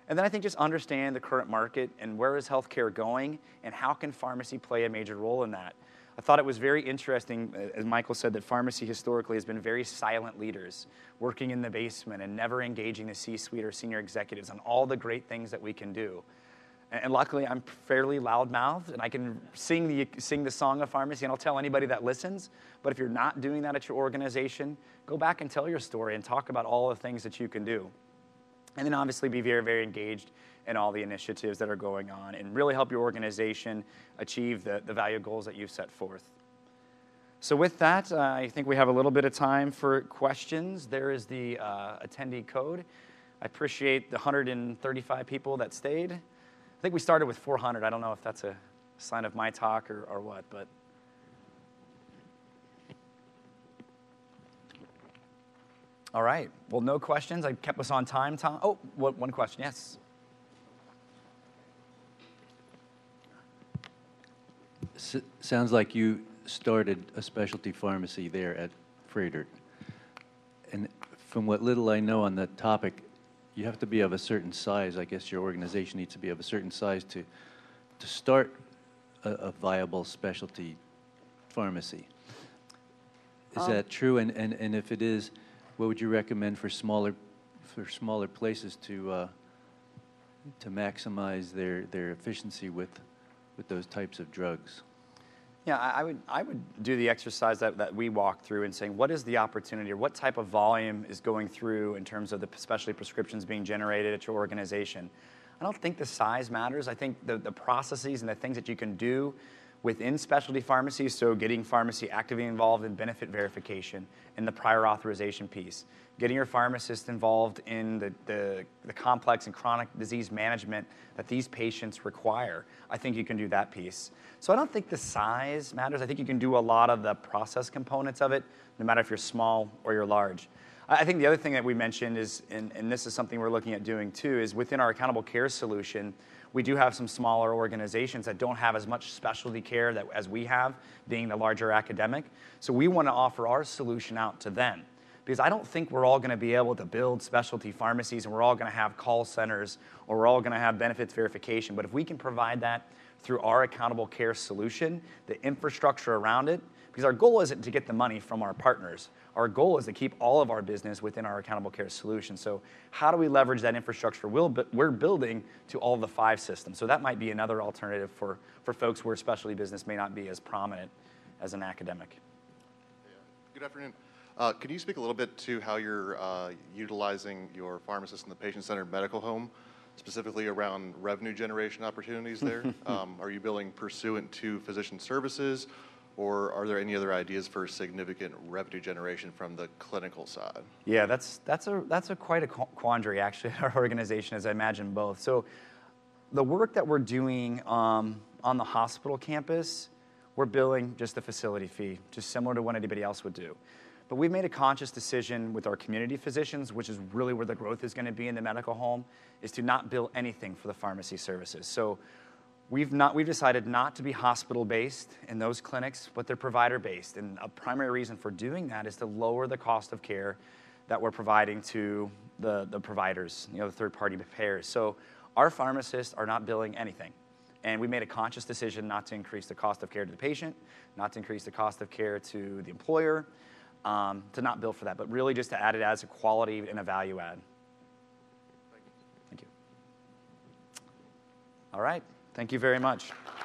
And then I think just understand the current market and where is healthcare going and how can pharmacy play a major role in that. I thought it was very interesting, as Michael said, that pharmacy historically has been very silent leaders, working in the basement and never engaging the C-suite or senior executives on all the great things that we can do. And luckily, I'm fairly loudmouthed, and I can sing the, sing the song of pharmacy, and I'll tell anybody that listens. But if you're not doing that at your organization, go back and tell your story and talk about all the things that you can do. And then obviously be very, very engaged in all the initiatives that are going on and really help your organization achieve the, the value goals that you've set forth. So with that, uh, I think we have a little bit of time for questions. There is the uh, attendee code. I appreciate the one hundred thirty-five people that stayed. I think we started with four hundred. I don't know if that's a sign of my talk or, or what, but. All right. Well, no questions. I kept us on time, Tom. Oh, one question. Yes. S- sounds like you started a specialty pharmacy there at Froedtert. And from what little I know on that topic, you have to be of a certain size. I guess your organization needs to be of a certain size to to start a, a viable specialty pharmacy. Is Um, that true? And, and and if it is, what would you recommend for smaller for smaller places to uh, to maximize their their efficiency with with those types of drugs? Yeah, I I would I would do the exercise that, that we walk through and saying, what is the opportunity or what type of volume is going through in terms of the specialty prescriptions being generated at your organization? I don't think the size matters. I think the, the processes and the things that you can do within specialty pharmacies, so getting pharmacy actively involved in benefit verification and the prior authorization piece, getting your pharmacist involved in the, the, the complex and chronic disease management that these patients require. I think you can do that piece. So I don't think the size matters. I think you can do a lot of the process components of it, no matter if you're small or you're large. I think the other thing that we mentioned is, and, and this is something we're looking at doing too, is within our accountable care solution, we do have some smaller organizations that don't have as much specialty care that, as we have, being the larger academic. So we want to offer our solution out to them. Because I don't think we're all going to be able to build specialty pharmacies and we're all going to have call centers or we're all going to have benefits verification. But if we can provide that through our accountable care solution, the infrastructure around it, because our goal isn't to get the money from our partners. Our goal is to keep all of our business within our accountable care solution. So how do we leverage that infrastructure we're building to all the five systems? So that might be another alternative for, for folks where specialty business may not be as prominent as an academic. Yeah. Good afternoon. Uh, can you speak a little bit to how you're uh, utilizing your pharmacist in the patient-centered medical home, specifically around revenue generation opportunities there? um, are you billing pursuant to physician services, or are there any other ideas for significant revenue generation from the clinical side? Yeah, that's that's a that's a quite a quandary actually at our organization, as I imagine both. So the work that we're doing um, on the hospital campus, we're billing just the facility fee, just similar to what anybody else would do. But we've made a conscious decision with our community physicians, which is really where the growth is going to be in the medical home, is to not bill anything for the pharmacy services. So we've not we've decided not to be hospital-based in those clinics, but they're provider-based. And a primary reason for doing that is to lower the cost of care that we're providing to the, the providers, you know, the third-party payers. So our pharmacists are not billing anything. And we made a conscious decision not to increase the cost of care to the patient, not to increase the cost of care to the employer, Um, to not bill for that, but really just to add it as a quality and a value add. Thank you. Thank you. All right. Thank you very much.